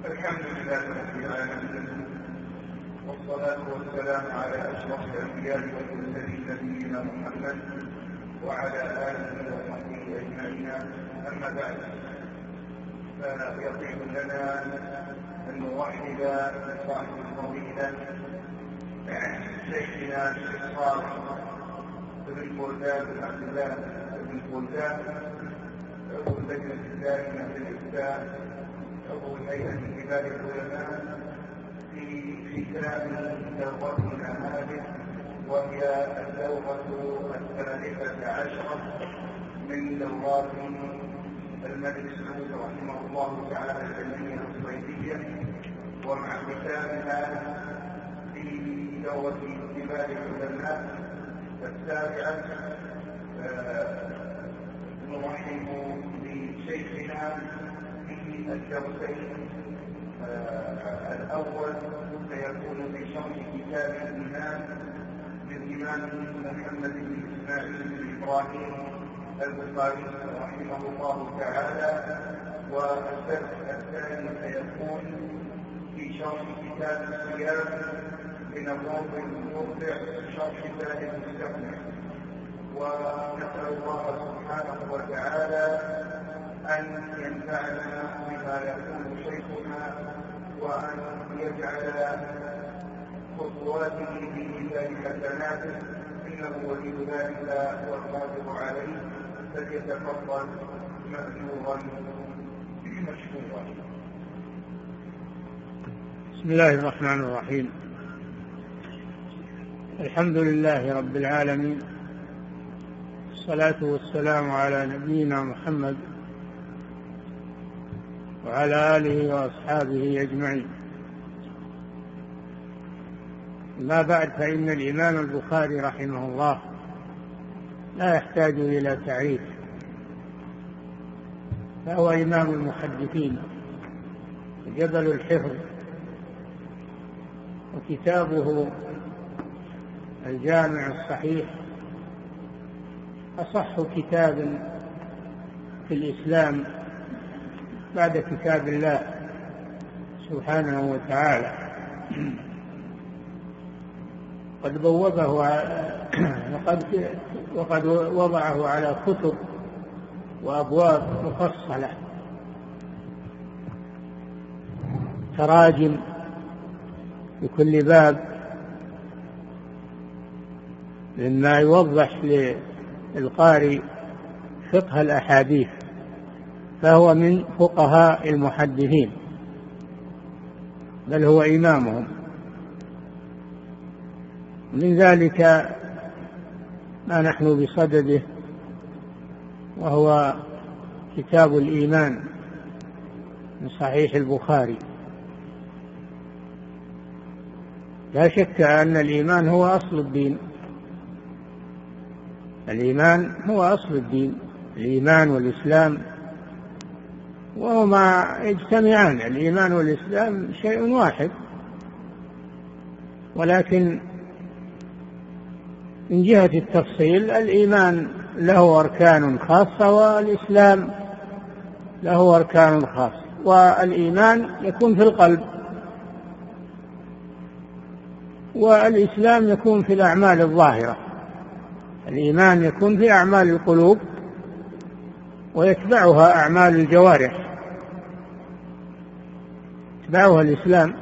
الحمد لله رب العالمين، والصلاة والسلام على أشرف الأنبياء والمرسلين نبينا محمد وعلى آله وصحبه أجمعين. أما بعد، فيطيب لنا أن نرحب بصاحب الفضيلة شيخنا الشيخ صالح بن فوزان بن عبد الله بن فوزان، عضو اللجنة الدائمة للإفتاء، عضو هيئة كبار العلماء، في كلام دورتنا هذه، وهي الدورة 13 من دورات الملك سعود رحمه الله تعالى العلمية الصيفية، ومع ختامها في دورة كبار العلماء 7. نرحب بشيخنا في الدرسين. الأول سيكون بشرح كتاب الإمام للإمام محمد بن إسماعيل بن إبراهيم البخاري رحمه الله تعالى، والدرس الثاني سيكون في شرح كتاب الصيام من الروض المرضع شرح زاد المستقنع. ونسأل الله سبحانه وتعالى أن ينفعنا بما يقول شيخنا، وأن يجعل خطواته في ميزان حسناته، إنه ولي ذلك والقادر عليه، فليتفضل مأجورا مشكورا. بسم الله الرحمن الرحيم. الحمد لله رب العالمين، الصلاة والسلام على نبينا محمد وعلى آله وأصحابه أجمعين. ما بعد، فإن الإمام البخاري رحمه الله لا يحتاج إلى تعريف، فهو إمام المحدثين جبل الحفظ، وكتابه الجامع الصحيح أصح كتاب في الإسلام بعد كتاب الله سبحانه وتعالى. قد بوبه وقد وضعه على كتب وأبواب مفصلة، تراجم لكل باب مما يوضح للقارئ فقه الأحاديث، فهو من فقهاء المحدثين، بل هو إمامهم. من ذلك ما نحن بصدده، وهو كتاب الإيمان من صحيح البخاري. لا شك أن الإيمان هو أصل الدين، الإيمان هو أصل الدين، الإيمان والإسلام وهما يجتمعان، الإيمان والإسلام شيء واحد، ولكن من جهة التفصيل الإيمان له أركان خاصة والإسلام له أركان خاصة. والإيمان يكون في القلب، والإسلام يكون في الأعمال الظاهرة. الإيمان يكون في أعمال القلوب ويتبعها أعمال الجوارح، يتبعها الإسلام.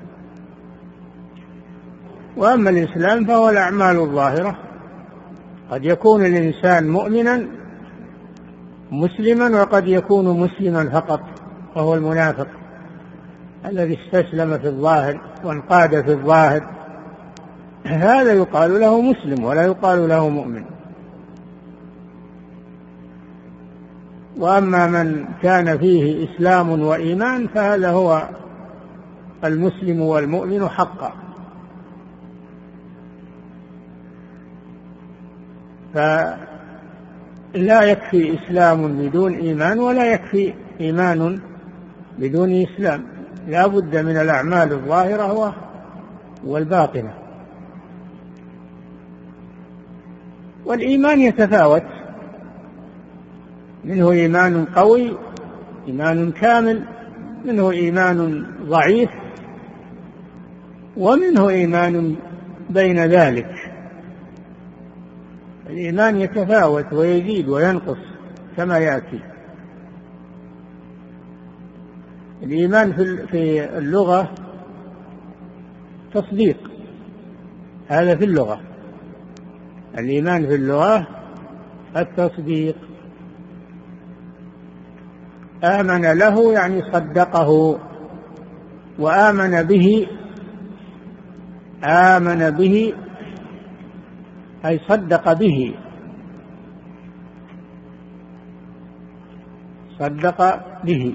وأما الإسلام فهو الأعمال الظاهرة. قد يكون الإنسان مؤمنا مسلما، وقد يكون مسلما فقط، وهو المنافق الذي استسلم في الظاهر وانقاد في الظاهر، هذا يقال له مسلم ولا يقال له مؤمن. وأما من كان فيه إسلام وإيمان فهذا هو المسلم والمؤمن حقا. فلا يكفي إسلام بدون إيمان، ولا يكفي إيمان بدون إسلام، لا بد من الأعمال الظاهرة والباطنة. والإيمان يتفاوت، منه إيمان قوي، إيمان كامل، منه إيمان ضعيف ومنه إيمان بين ذلك. الإيمان يتفاوت ويزيد وينقص كما يأتي. الإيمان في اللغة تصديق، هذا في اللغة. الإيمان في اللغة التصديق. آمن له يعني صدقه، وآمن به، آمن به أي صدق به، صدق به.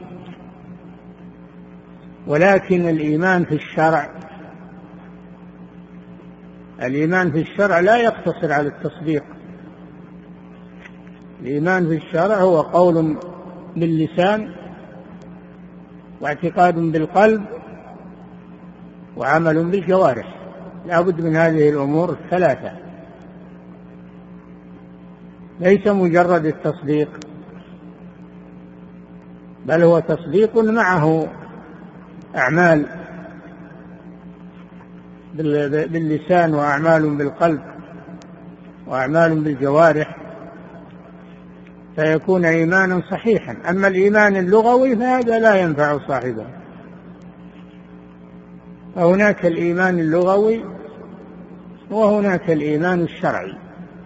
ولكن الإيمان في الشرع، الإيمان في الشرع لا يقتصر على التصديق. الإيمان في الشرع هو قول باللسان واعتقاد بالقلب وعمل بالجوارح، لا بد من هذه الأمور الثلاثة، ليس مجرد التصديق، بل هو تصديق معه أعمال باللسان وأعمال بالقلب وأعمال بالجوارح، فيكون إيمانا صحيحا. أما الإيمان اللغوي فهذا لا ينفع صاحبه. فهناك الإيمان اللغوي وهناك الإيمان الشرعي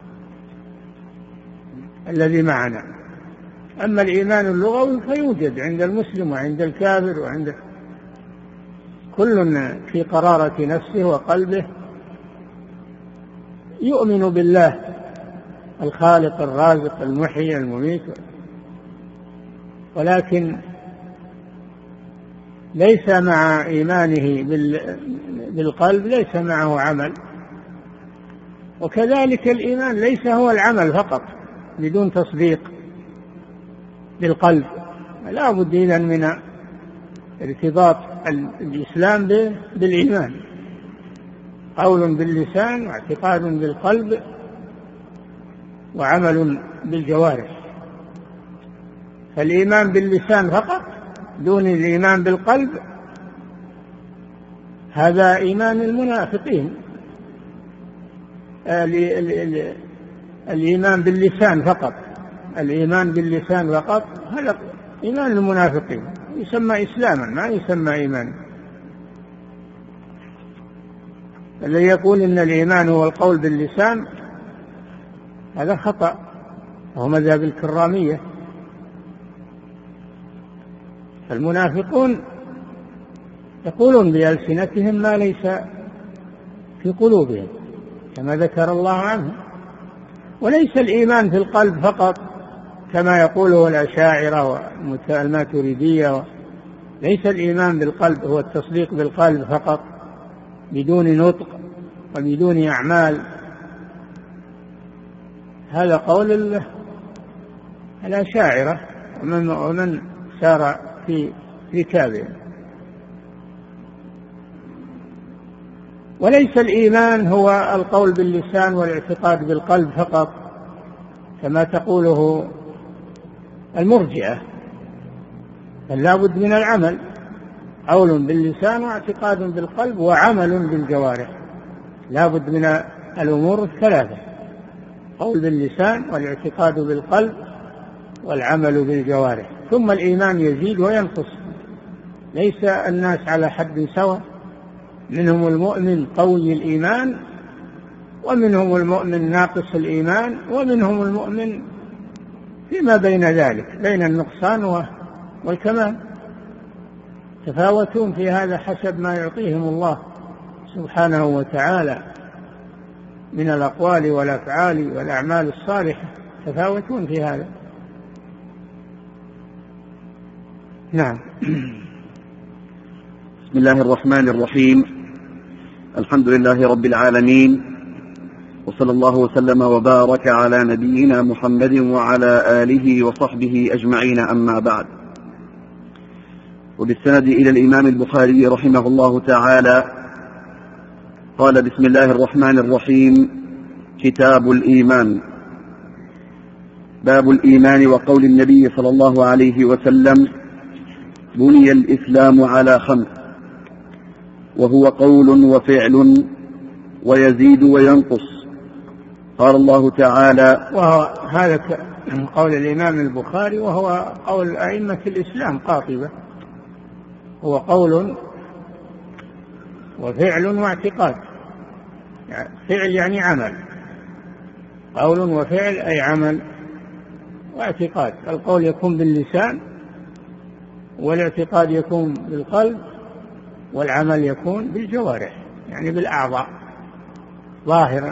الذي معنا. أما الإيمان اللغوي فيوجد عند المسلم وعند الكافر وعند كل في قرارة نفسه وقلبه يؤمن بالله الخالق الرازق المحيي المميت، ولكن ليس مع إيمانه بالقلب ليس معه عمل. وكذلك الإيمان ليس هو العمل فقط بدون تصديق بالقلب، لا بد إذن من ارتباط الإسلام بالإيمان، قول باللسان واعتقاد بالقلب وعمل بالجوارح. فالإيمان باللسان فقط دون الإيمان بالقلب هذا إيمان المنافقين. الإيمان باللسان فقط، الإيمان باللسان فقط هذا إيمان المنافقين، يسمى إسلاما ما يسمى إيمانا. الذي يقول إن الإيمان هو القول باللسان هذا خطأ، وهو مذهب الكرامية. المنافقون يقولون بألسنتهم ما ليس في قلوبهم كما ذكر الله عنه. وليس الإيمان في القلب فقط كما يقوله الأشاعرة والماتريدية، ليس الإيمان بالقلب هو التصديق بالقلب فقط بدون نطق وبدون أعمال. هذا قول الأشاعرة ومن سار في ركابهم. وليس الإيمان هو القول باللسان والاعتقاد بالقلب فقط كما تقوله المرجئة، بل لا بد من العمل، قول باللسان واعتقاد بالقلب وعمل بالجوارح، لا بد من الأمور الثلاثة، قول باللسان والاعتقاد بالقلب والعمل بالجوارح. ثم الإيمان يزيد وينقص، ليس الناس على حد سواء، منهم المؤمن قوي الإيمان ومنهم المؤمن ناقص الإيمان ومنهم المؤمن فيما بين ذلك بين النقصان والكمال. تفاوتون في هذا حسب ما يعطيهم الله سبحانه وتعالى من الأقوال والأفعال والأعمال الصالحة، تفاوتون في هذا. نعم. بسم الله الرحمن الرحيم. الحمد لله رب العالمين، وصلى الله وسلم وبارك على نبينا محمد وعلى آله وصحبه أجمعين، أما بعد. وبالسند إلى الإمام البخاري رحمه الله تعالى قال: بسم الله الرحمن الرحيم. كتاب الإيمان. باب الإيمان وقول النبي صلى الله عليه وسلم: بني الإسلام على 5، وهو قول وفعل ويزيد وينقص. قال الله تعالى، وهو هذا قول الإمام البخاري، وهو قول أئمة الإسلام قاطبة، هو قول وفعل واعتقاد. فعل يعني عمل، قول وفعل أي عمل واعتقاد. القول يكون باللسان، والاعتقاد يكون بالقلب، والعمل يكون بالجوارح يعني بالأعضاء ظاهرا.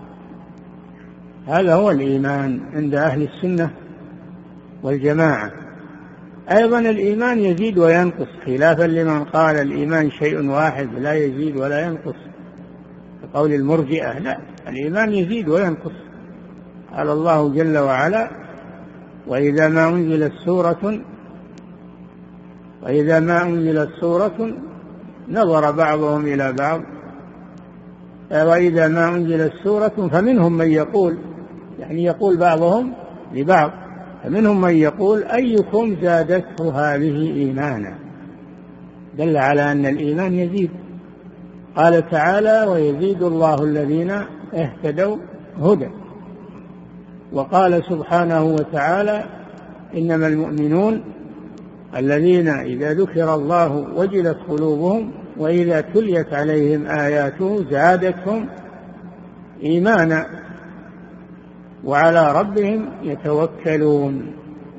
هذا هو الإيمان عند أهل السنة والجماعة. أيضا الإيمان يزيد وينقص، خلافا لمن قال الإيمان شيء واحد لا يزيد ولا ينقص، كقول المرجئة. لا، الإيمان يزيد وينقص. قال الله جل وعلا: وإذا ما أنزلت سورة نظر بعضهم إلى بعض، وإذا ما أنزلت سورة فمنهم من يقول، يعني يقول بعضهم لبعض، فمنهم من يقول أيكم زادته هذه إيمانا، دل على أن الإيمان يزيد. قال تعالى: ويزيد الله الذين اهتدوا هدى. وقال سبحانه وتعالى: إنما المؤمنون الذين إذا ذكر الله وجلت قلوبهم وإذا تليت عليهم آياته زادتهم إيمانا وعلى ربهم يتوكلون.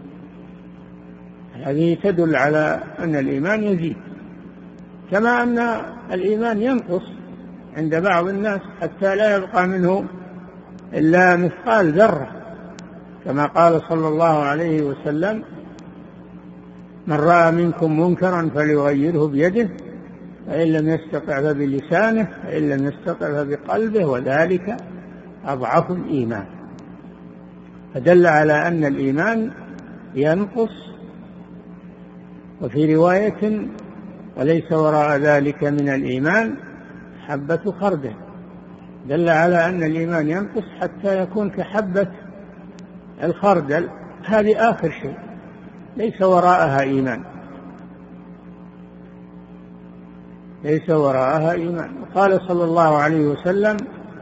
هذه تدل على أن الإيمان يزيد، كما أن الإيمان ينقص عند بعض الناس حتى لا يبقى منه إلا مثقال ذرة، كما قال صلى الله عليه وسلم: من رأى منكم منكرا فليغيره بيده، فإن لم يستطع فبلسانه، فإن لم يستطع فبقلبه، وذلك أضعف الإيمان. فدل على أن الإيمان ينقص. وفي رواية: وليس وراء ذلك من الإيمان حبة خردل. دل على أن الإيمان ينقص حتى يكون كحبة الخردل، هذه آخر شيء، ليس وراءها إيمان، ليس وراءها إيمان. قال صلى الله عليه وسلم: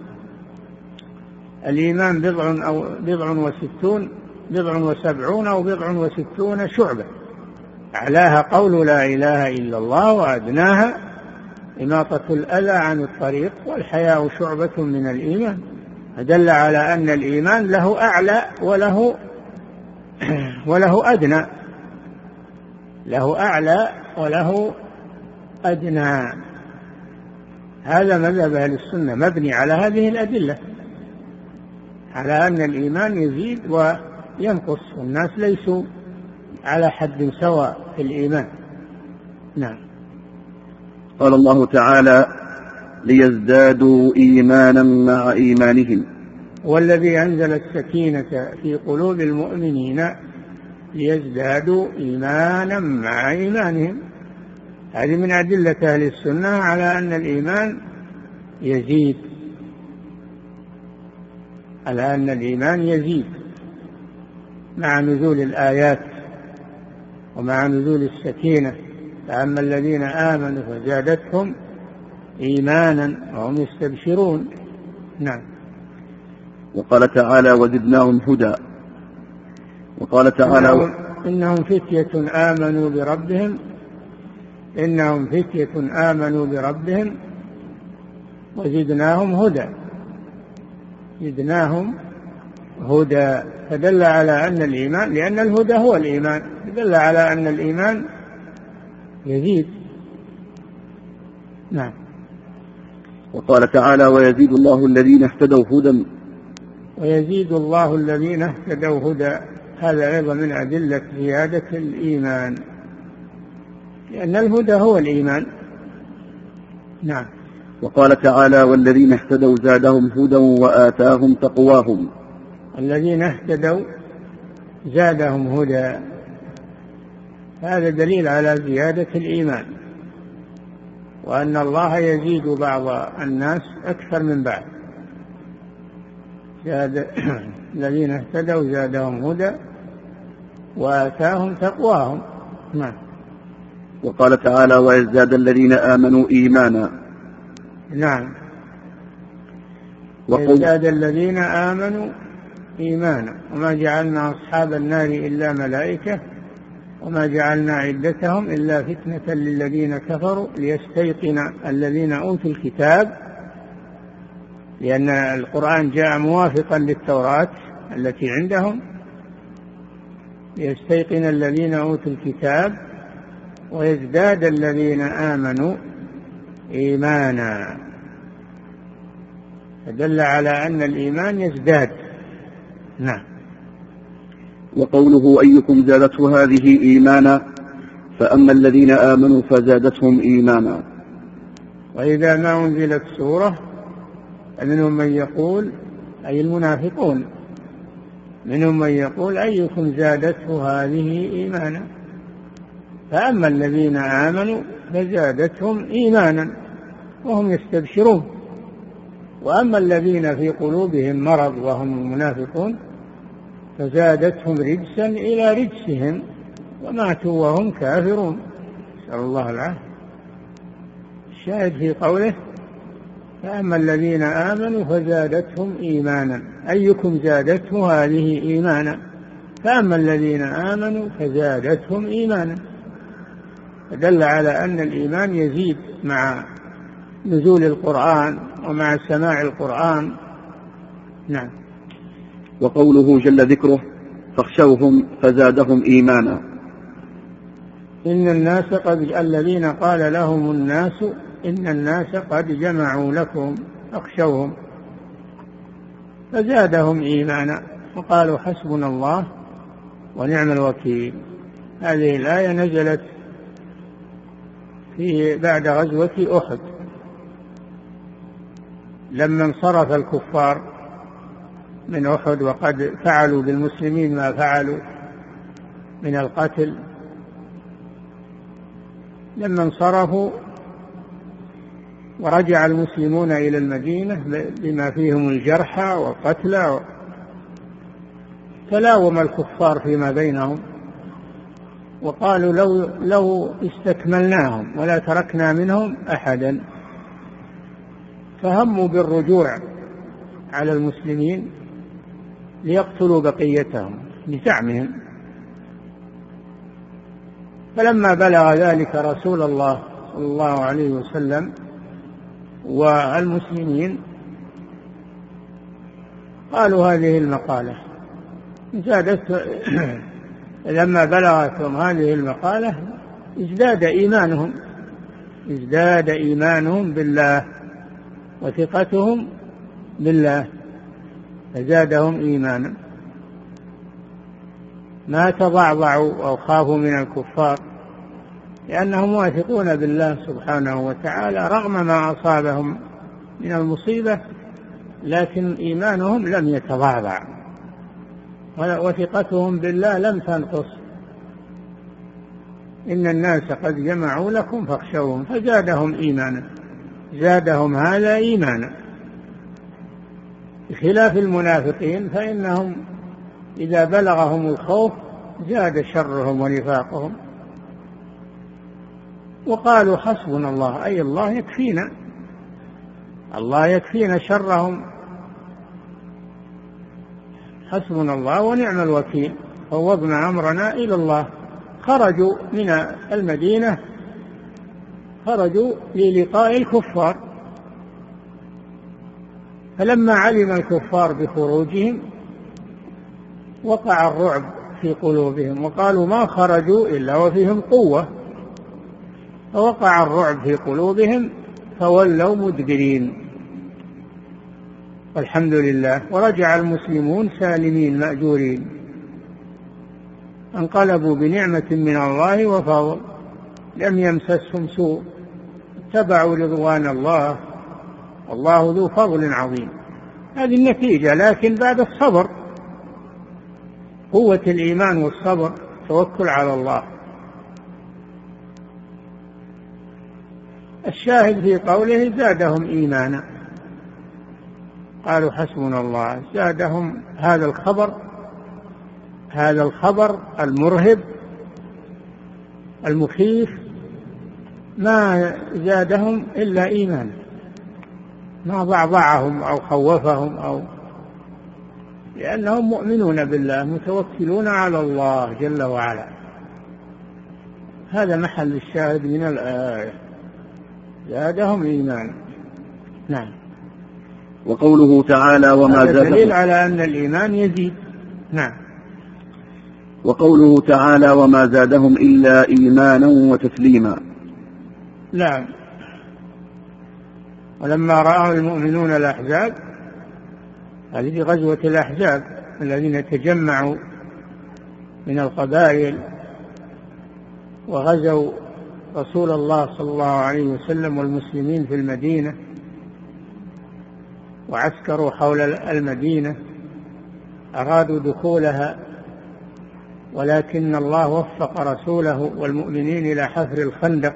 الإيمان بضع وسبعون أو 67 شعبة، أعلاها قول لا إله إلا الله، وأدناها إماطة الأذى عن الطريق، والحياء شعبة من الإيمان. فدل على أن الإيمان له أعلى وله أدنى، له أعلى وله أدنى. هذا مذهب أهل السنة مبني على هذه الأدلة، على أن الإيمان يزيد وينقص، والناس ليسوا على حد سواء في الإيمان. نعم. قال الله تعالى: ليزدادوا إيمانا مع إيمانهم. والذي أنزل السكينة في قلوب المؤمنين ليزدادوا إيمانا مع إيمانهم. هذه من أدلة أهل السنة على أن الإيمان يزيد، على أن الإيمان يزيد مع نزول الآيات ومع نزول السكينة. فأما الذين آمنوا فزادتهم إيمانا وهم يستبشرون. نعم. وقال تعالى: وزدناهم هدى. وقال تعالى: إنهم فتية آمنوا بربهم وزدناهم هدى. زدناهم هدى، فدل على أن الإيمان، لأن الهدى هو الإيمان، دل على أن الإيمان يزيد. نعم. وقال تعالى: ويزيد الله الذين اهتدوا هدى. ويزيد الله الذين اهتدوا هدى، هذا أيضا من أدلة زيادة الإيمان، لأن الهدى هو الإيمان. نعم. وقال تعالى: والذين اهتدوا زادهم هدى وآتاهم تقواهم. الذين اهتدوا زادهم هدى، هذا دليل على زيادة الإيمان، وأن الله يزيد بعض الناس أكثر من بعض. الذين اهتدوا زادهم هدى وآتاهم تقواهم. نعم. وقال تعالى ويزداد الذين آمنوا إيمانا. نعم، ويزداد الذين آمنوا إيمانا. وما جعلنا أصحاب النار إلا ملائكة وما جعلنا عدتهم إلا فتنة للذين كفروا ليستيقن الذين أوتوا الكتاب، لأن القرآن جاء موافقا للتوراة التي عندهم، ليستيقن الذين أوتوا الكتاب ويزداد الذين آمنوا إيمانا، فدل على أن الإيمان يزداد. نعم. وقوله أيكم زادته هذه إيمانا فأما الذين آمنوا فزادتهم إيمانا. وإذا ما أنزلت سورة منهم من يقول، أي المنافقون، منهم من يقول أيكم زادته هذه إيمانا، فأما الذين آمنوا فزادتهم إيمانا وهم يستبشرون، وأما الذين في قلوبهم مرض وهم المنافقون فزادتهم رجسا إلى رجسهم وماتوا وهم كافرون، نسأل الله العافية. الشاهد في قوله فأما الذين آمنوا فزادتهم إيمانا، أيكم زادته هذه إيمانا، فأما الذين آمنوا فزادتهم إيمانا، فدل على أن الإيمان يزيد مع نزول القرآن ومع سماع القرآن. نعم. وقوله جل ذكره فاخشوهم فزادهم إيمانا. إن الناس الذين قال لهم الناس إن الناس قد جمعوا لكم فاخشوهم فزادهم إيمانا وقالوا حسبنا الله ونعم الوكيل. هذه الآية نزلت بعد غزوة أحد، لما انصرف الكفار من أحد وقد فعلوا بالمسلمين ما فعلوا من القتل. لما انصرفوا ورجع المسلمون إلى المدينة بما فيهم الجرحى والقتلى، تلاوم الكفار فيما بينهم وقالوا لو استكملناهم ولا تركنا منهم أحدا، فهموا بالرجوع على المسلمين ليقتلوا بقيتهم بزعمهم. فلما بلغ ذلك رسول الله صلى الله عليه وسلم والمسلمين قالوا هذه المقالة زادت. لما بلغتهم هذه المقالة ازداد إيمانهم بالله وثقتهم بالله فزادهم إيمانا، ما تضعضعوا أو خافوا من الكفار لأنهم واثقون بالله سبحانه وتعالى رغم ما أصابهم من المصيبة، لكن إيمانهم لم يتضعضع وثقتهم بالله لم تنقص. إن الناس قد جمعوا لكم فاخشوهم فزادهم إيمانا، زادهم هذا إيمانا، بخلاف المنافقين فإنهم إذا بلغهم الخوف زاد شرهم ونفاقهم وقالوا حسبنا الله، أي الله يكفينا شرهم، حسبنا الله ونعم الوكيل، فوضنا أمرنا إلى الله. خرجوا من المدينة، خرجوا للقاء الكفار، فلما علم الكفار بخروجهم وقع الرعب في قلوبهم وقالوا ما خرجوا إلا وفيهم قوة، فوقع الرعب في قلوبهم فولوا مدبرين، والحمد لله. ورجع المسلمون سالمين مأجورين، انقلبوا بنعمة من الله وفضل، لم يمسسهم سوء، اتبعوا رضوان الله، والله ذو فضل عظيم. هذه النتيجة، لكن بعد الصبر، قوة الإيمان والصبر، توكل على الله. الشاهد في قوله زادهم إيمانا، قالوا حسبنا الله، زادهم هذا الخبر المرهب المخيف ما زادهم إلا إيمان، ما ضعضعهم أو خوفهم لأنهم مؤمنون بالله متوكلون على الله جل وعلا. هذا محل الشاهد من الآية، زادهم إيمان. نعم. وقوله تعالى وما زادهم، دليل على أن الإيمان يزيد. نعم. وقوله تعالى وما زادهم إلا إيمانا وتسليما. نعم. ولما رأى المؤمنون الأحزاب، هذه غزوة الأحزاب الذين تجمعوا من القبائل وغزوا رسول الله صلى الله عليه وسلم والمسلمين في المدينة وعسكروا حول المدينة، أرادوا دخولها، ولكن الله وفق رسوله والمؤمنين إلى حفر الخندق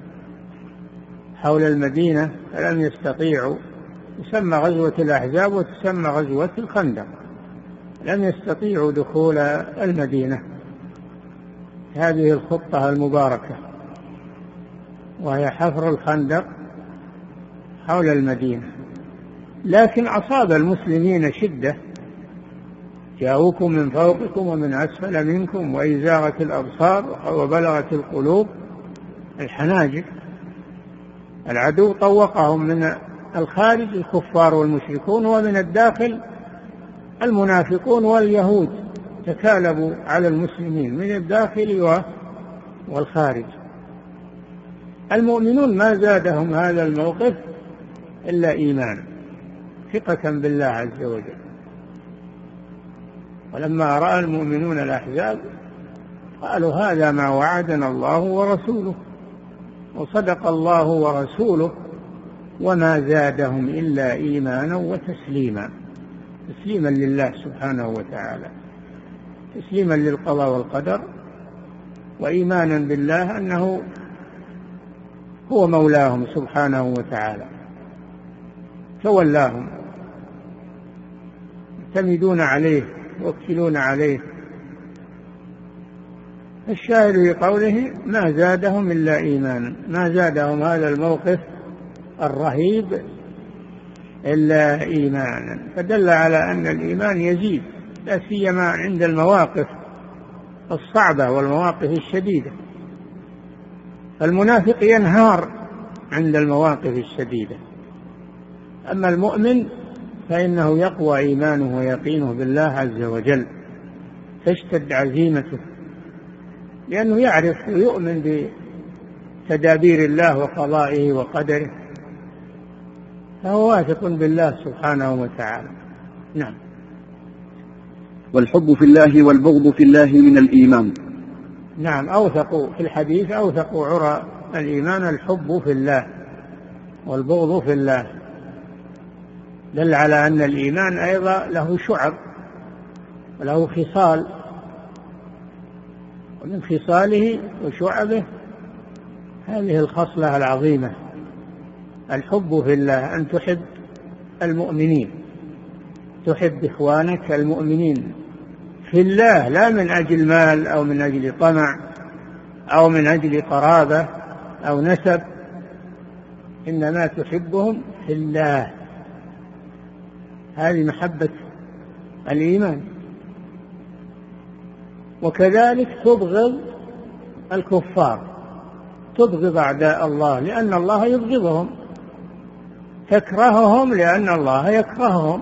حول المدينة فلم يستطيعوا. تسمى غزوة الأحزاب وتسمى غزوة الخندق. لم يستطيعوا دخول المدينة. هذه الخطة المباركة وهي حفر الخندق حول المدينة. لكن أصاب المسلمين شدة، جاءوكم من فوقكم ومن أسفل منكم وإذ زاغت الأبصار وبلغت القلوب الحناجر. العدو طوقهم من الخارج الكفار والمشركون، ومن الداخل المنافقون واليهود تكالبوا على المسلمين من الداخل والخارج. المؤمنون ما زادهم هذا الموقف إلا إيمان، ثقة بالله عز وجل. ولما رأى المؤمنون الأحزاب قالوا هذا ما وعدنا الله ورسوله، وصدق الله ورسوله، وما زادهم إلا إيمانا وتسليما. تسليما لله سبحانه وتعالى، تسليما للقضاء والقدر، وإيمانا بالله أنه هو مولاهم سبحانه وتعالى، تولاهم، يعتمدون عليه، يوكلون عليه. الشاهد في قوله ما زادهم إلا إيمانا، ما زادهم هذا الموقف الرهيب إلا إيمانا، فدل على أن الإيمان يزيد، لا سيما عند المواقف الصعبة والمواقف الشديدة. المنافق ينهار عند المواقف الشديدة، أما المؤمن فإنه يقوى إيمانه ويقينه بالله عز وجل، تشتد عزيمته، لأنه يعرف ويؤمن بتدابير الله وقضائه وقدره، فهو واثق بالله سبحانه وتعالى. نعم. والحب في الله والبغض في الله من الإيمان. نعم. أوثقوا في الحديث، أوثقوا عرى الإيمان الحب في الله والبغض في الله، دل على أن الإيمان أيضا له شعب وله خصال، ومن خصاله وشعبه هذه الخصلة العظيمة الحب في الله، أن تحب المؤمنين، تحب إخوانك المؤمنين في الله، لا من أجل مال أو من أجل طمع أو من أجل قرابة أو نسب، إنما تحبهم في الله. هذه محبة الإيمان. وكذلك تبغض الكفار، تبغض أعداء الله لأن الله يبغضهم، تكرههم لأن الله يكرههم.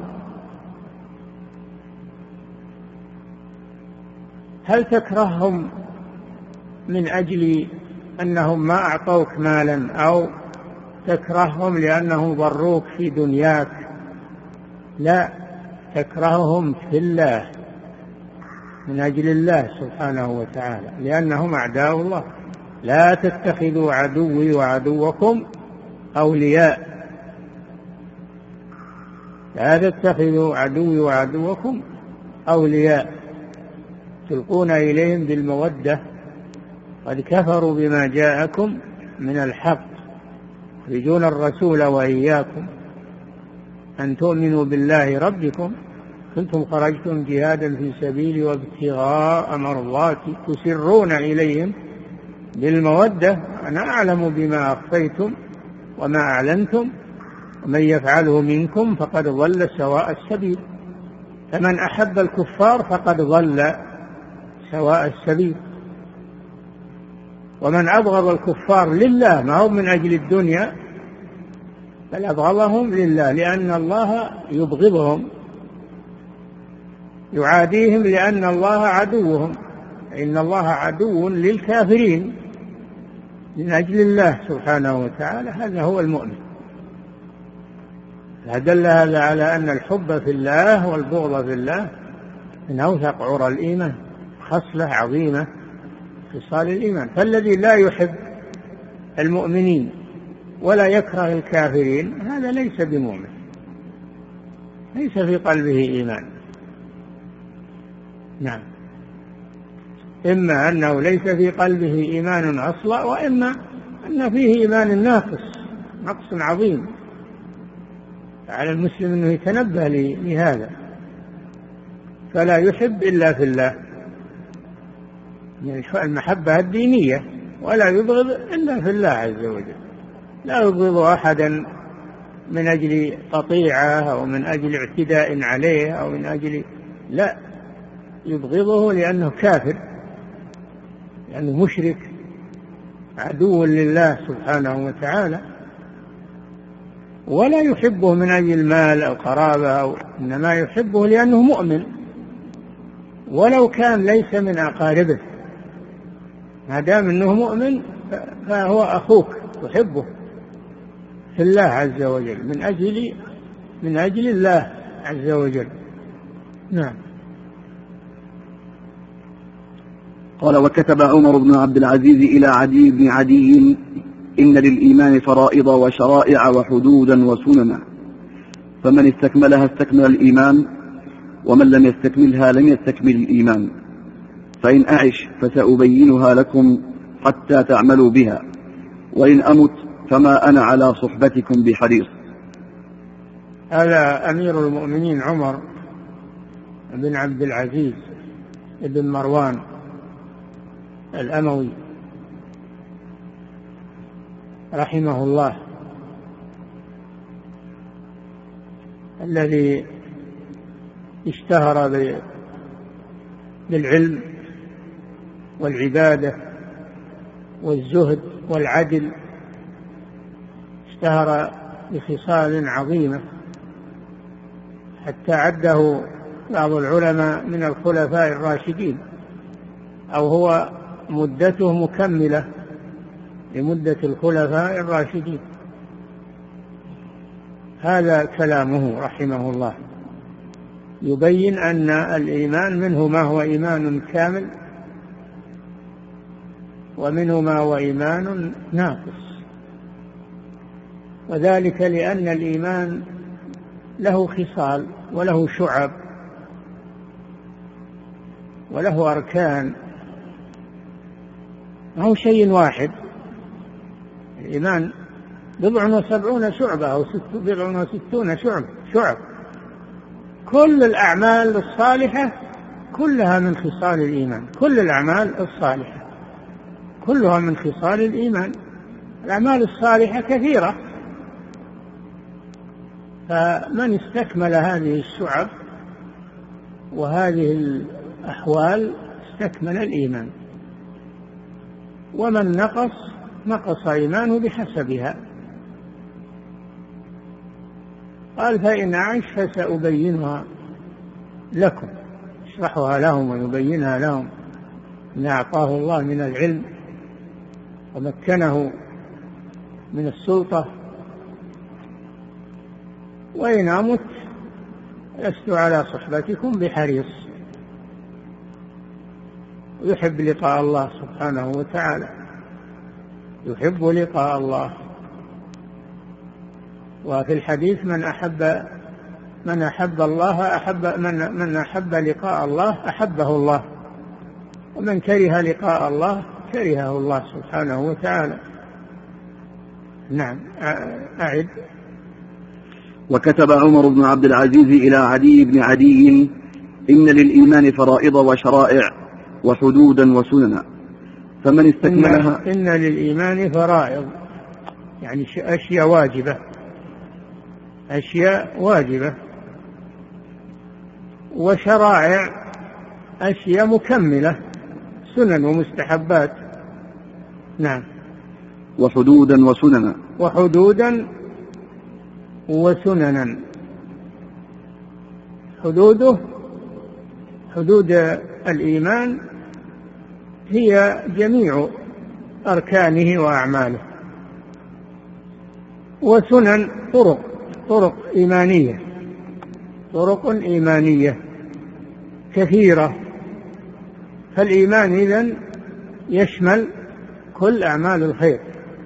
هل تكرههم من أجل أنهم ما أعطوك مالا، أو تكرههم لأنهم ضروك في دنياك؟ لا، تكرههم في الله من أجل الله سبحانه وتعالى، لأنهم أعداء الله. لا تتخذوا عدوي وعدوكم أولياء، لا تتخذوا عدوي وعدوكم أولياء تلقون إليهم بالمودة، قد كفروا بما جاءكم من الحق يخرجون الرسول وإياكم أن تؤمنوا بالله ربكم كنتم خرجتم جهادا في سبيلي وابتغاء مرضاتي تسرون إليهم بالمودة: أنا أعلم بما أخفيتم وما أعلنتم ومن يفعله منكم فقد ضل سواء السبيل. فمن أحب الكفار فقد ضل سواء السبيل. ومن أبغض الكفار لله ما هو من أجل الدنيا بل أبغضهم لله لأن الله يبغضهم، يعاديهم لأن الله عدوهم. إن الله عدو للكافرين من أجل الله سبحانه وتعالى. هذا هو المؤمن. فدل هذا على أن الحب في الله والبغض في الله من أوثق عرى الإيمان، خصلة عظيمة خصال الإيمان. فالذي لا يحب المؤمنين ولا يكره الكافرين هذا ليس بمؤمن، ليس في قلبه إيمان. نعم، إما أنه ليس في قلبه إيمان أصلا، وإما أن فيه إيمان ناقص، نقص عظيم. على المسلم أنه يتنبه لهذا، فلا يحب إلا في الله، المحبة الدينية، ولا يبغض إلا في الله عز وجل. لا يبغض أحدا من أجل قطيعة أو من أجل اعتداء عليه أو من أجل، لا، يبغضه لأنه كافر، لأنه مشرك عدو لله سبحانه وتعالى. ولا يحبه من أجل المال أو قرابة أو، إنما يحبه لأنه مؤمن ولو كان ليس من أقاربه. ما دام أنه مؤمن فهو أخوك، تحبه في الله عز وجل من أجل الله عز وجل. نعم. قال: وكتب عمر بن عبد العزيز إلى عدي بن عدي: إن للإيمان فرائض وشرائع وحدودا وسننا، فمن استكملها استكمل الإيمان، ومن لم يستكملها لم يستكمل الإيمان، فإن أعش فسأبينها لكم حتى تعملوا بها، وإن أمت فما أنا على صحبتكم بحريص. هذا أمير المؤمنين عمر بن عبد العزيز بن مروان الأموي رحمه الله، الذي اشتهر بالعلم والعبادة والزهد والعدل، اشتهر بخصال عظيمة حتى عده بعض العلماء من الخلفاء الراشدين، أو هو مدته مكملة لمدة الخلفاء الراشدين. هذا كلامه رحمه الله يبين أن الإيمان منه ما هو إيمان كامل، ومنه ما هو إيمان ناقص، وذلك لأن الإيمان له خصال وله شعب وله أركان، ما هو شيء واحد. الإيمان 70 شعبة أو 60 شعب. كل الأعمال الصالحة كلها من خصال الإيمان، كل الأعمال الصالحة كلها من خصال الإيمان. الأعمال الصالحة كثيرة، فمن استكمل هذه الشعب وهذه الأحوال استكمل الإيمان، ومن نقص إيمانه بحسبها. قال: فإن أعش فسأبينها لكم، اشرحها لهم ويبينها لهم ما أعطاه الله من العلم ومكنه من السلطة. وإن أمت لست على صحبتكم بحريص. يحب لقاء الله سبحانه وتعالى، يحب لقاء الله. وفي الحديث: من أحب الله من أحب لقاء الله أحبه الله، ومن كره لقاء الله كرهه الله سبحانه وتعالى. نعم، أعد. وكتب عمر بن عبد العزيز إلى عدي بن عدي: إن للإيمان فرائض وشرائع وحدودا وسننا، فمن استكملها إن للإيمان فرائض، يعني أشياء واجبة، أشياء واجبة، وشرائع أشياء مكملة، سنن ومستحبات. نعم. وحدودا وسننا. وحدودا وسننا. حدود الإيمان هي جميع أركانه وأعماله، وسنن طرق إيمانية كثيرة. فالإيمان إذن يشمل كل أعمال الخير،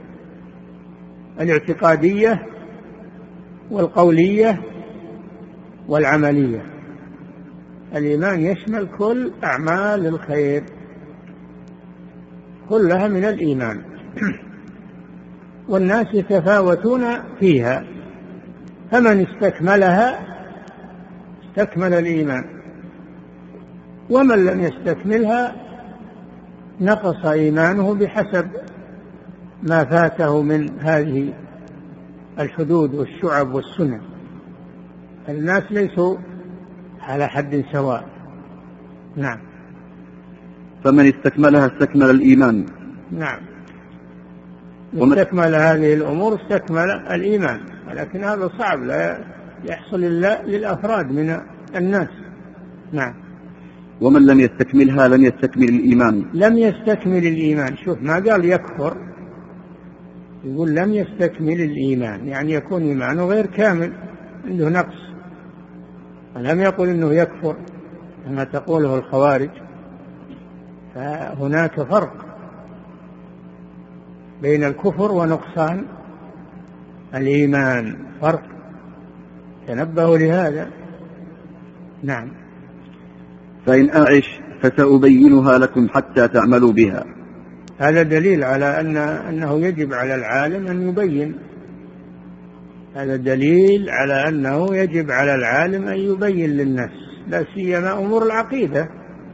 الاعتقادية والقولية والعملية. الإيمان يشمل كل أعمال الخير، كلها من الإيمان. والناس يتفاوتون فيها، فمن استكملها استكمل الإيمان، ومن لم يستكملها نقص إيمانه بحسب ما فاته من هذه الحدود والشعب والسنن. الناس ليسوا على حد سواء. نعم. فمن استكملها استكمل الإيمان. نعم. استكمل هذه الأمور استكمل الإيمان، ولكن هذا صعب، لا يحصل إلا للأفراد من الناس. نعم. ومن لم يستكملها لم يستكمل الإيمان. لم يستكمل الإيمان. شوف، ما قال يكفر، يقول لم يستكمل الإيمان، يعني يكون إيمانه غير كامل، عنده نقص. لم يقل إنه يكفر كما تقوله الخوارج. فهناك فرق بين الكفر ونقصان الإيمان، فرق، تنبهوا لهذا. نعم. فإن أعش فسأبينها لكم حتى تعملوا بها. هذا دليل على أنه يجب على العالم أن يبين. هذا دليل على أنه يجب على العالم أن يبين للناس، لا سيما أمور العقيدة،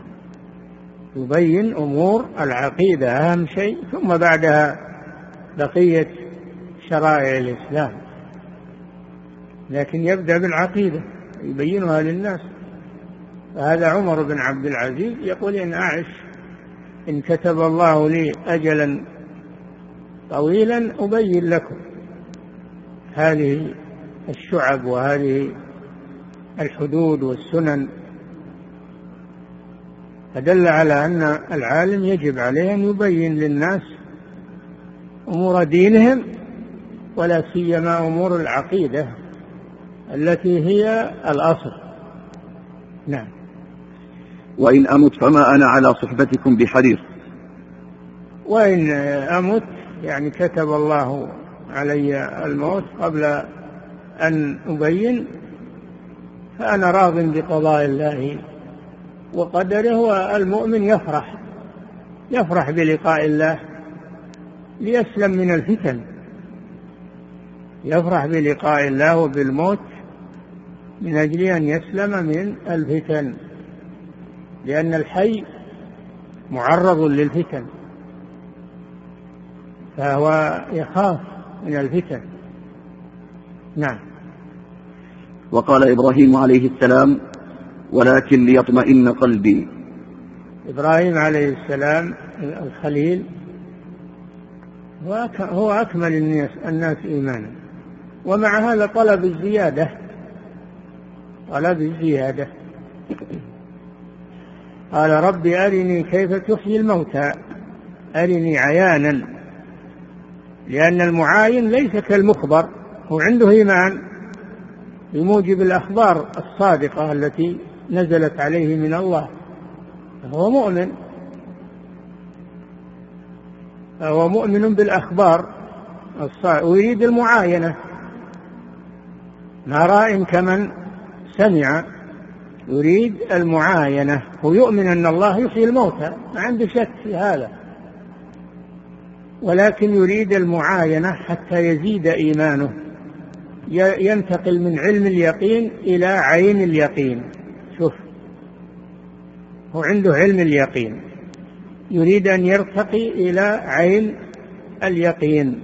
يبين أمور العقيدة أهم شيء، ثم بعدها بقية شرائع الإسلام، لكن يبدأ بالعقيدة يبينها للناس. فهذا عمر بن عبد العزيز يقول إن أعش، إن كتب الله لي أجلا طويلا أبين لكم هذه الشعب وهذه الحدود والسنن. فدل على أن العالم يجب عليه أن يبين للناس أمور دينهم، ولا سيما أمور العقيدة التي هي الأصل. نعم. وإن أمت فما أنا على صحبتكم بحريص. وإن أمت يعني كتب الله علي الموت قبل أن أبين، فأنا راض بقضاء الله وقدره. والمؤمن يفرح بلقاء الله ليسلم من الفتن، يفرح بلقاء الله وبالموت من أجل أن يسلم من الفتن، لأن الحي معرض للفتن، فهو يخاف من الفتن. نعم. وقال إبراهيم عليه السلام ولكن ليطمئن قلبي. إبراهيم عليه السلام الخليل هو أكمل الناس إيمانا، ومع هذا طلب الزيادة. قال رب أرني كيف تحيي الموتى، أرني عيانا، لأن المعاين ليس كالمخبر، هو عنده إيمان بموجب الأخبار الصادقة التي نزلت عليه من الله، فهو مؤمن بالأخبار الصادقة، ويريد المعاينة، ما راء كمن سمع، يريد المعاينة، ويؤمن أن الله يحيي الموتى، ما عنده شك في هذا، ولكن يريد المعاينة حتى يزيد إيمانه، ينتقل من علم اليقين إلى عين اليقين. شوف، هو عنده علم اليقين يريد أن يرتقي إلى عين اليقين،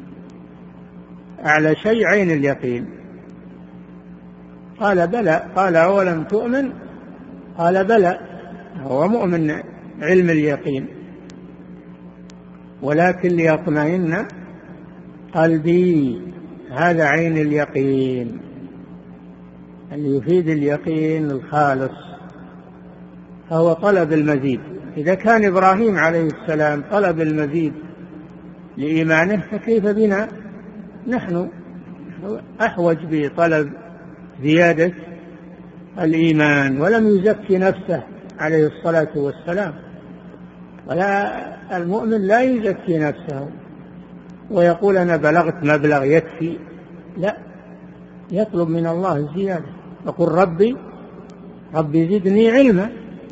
أعلى شيء عين اليقين. قال بلى. قال أولم تؤمن؟ قال بلى، هو مؤمن علم اليقين، ولكن ليطمئن قلبي. هذا عين اليقين اللي يفيد اليقين الخالص، فهو طلب المزيد. إذا كان إبراهيم عليه السلام طلب المزيد لإيمانه، فكيف بنا نحن؟ أحوج بطلب زيادة الإيمان، ولم يزكي نفسه عليه الصلاة والسلام. ولا المؤمن لا يزكي نفسه ويقول أنا بلغت مبلغ يكفي، لا، يطلب من الله الزيادة، يقول ربي زدني علما،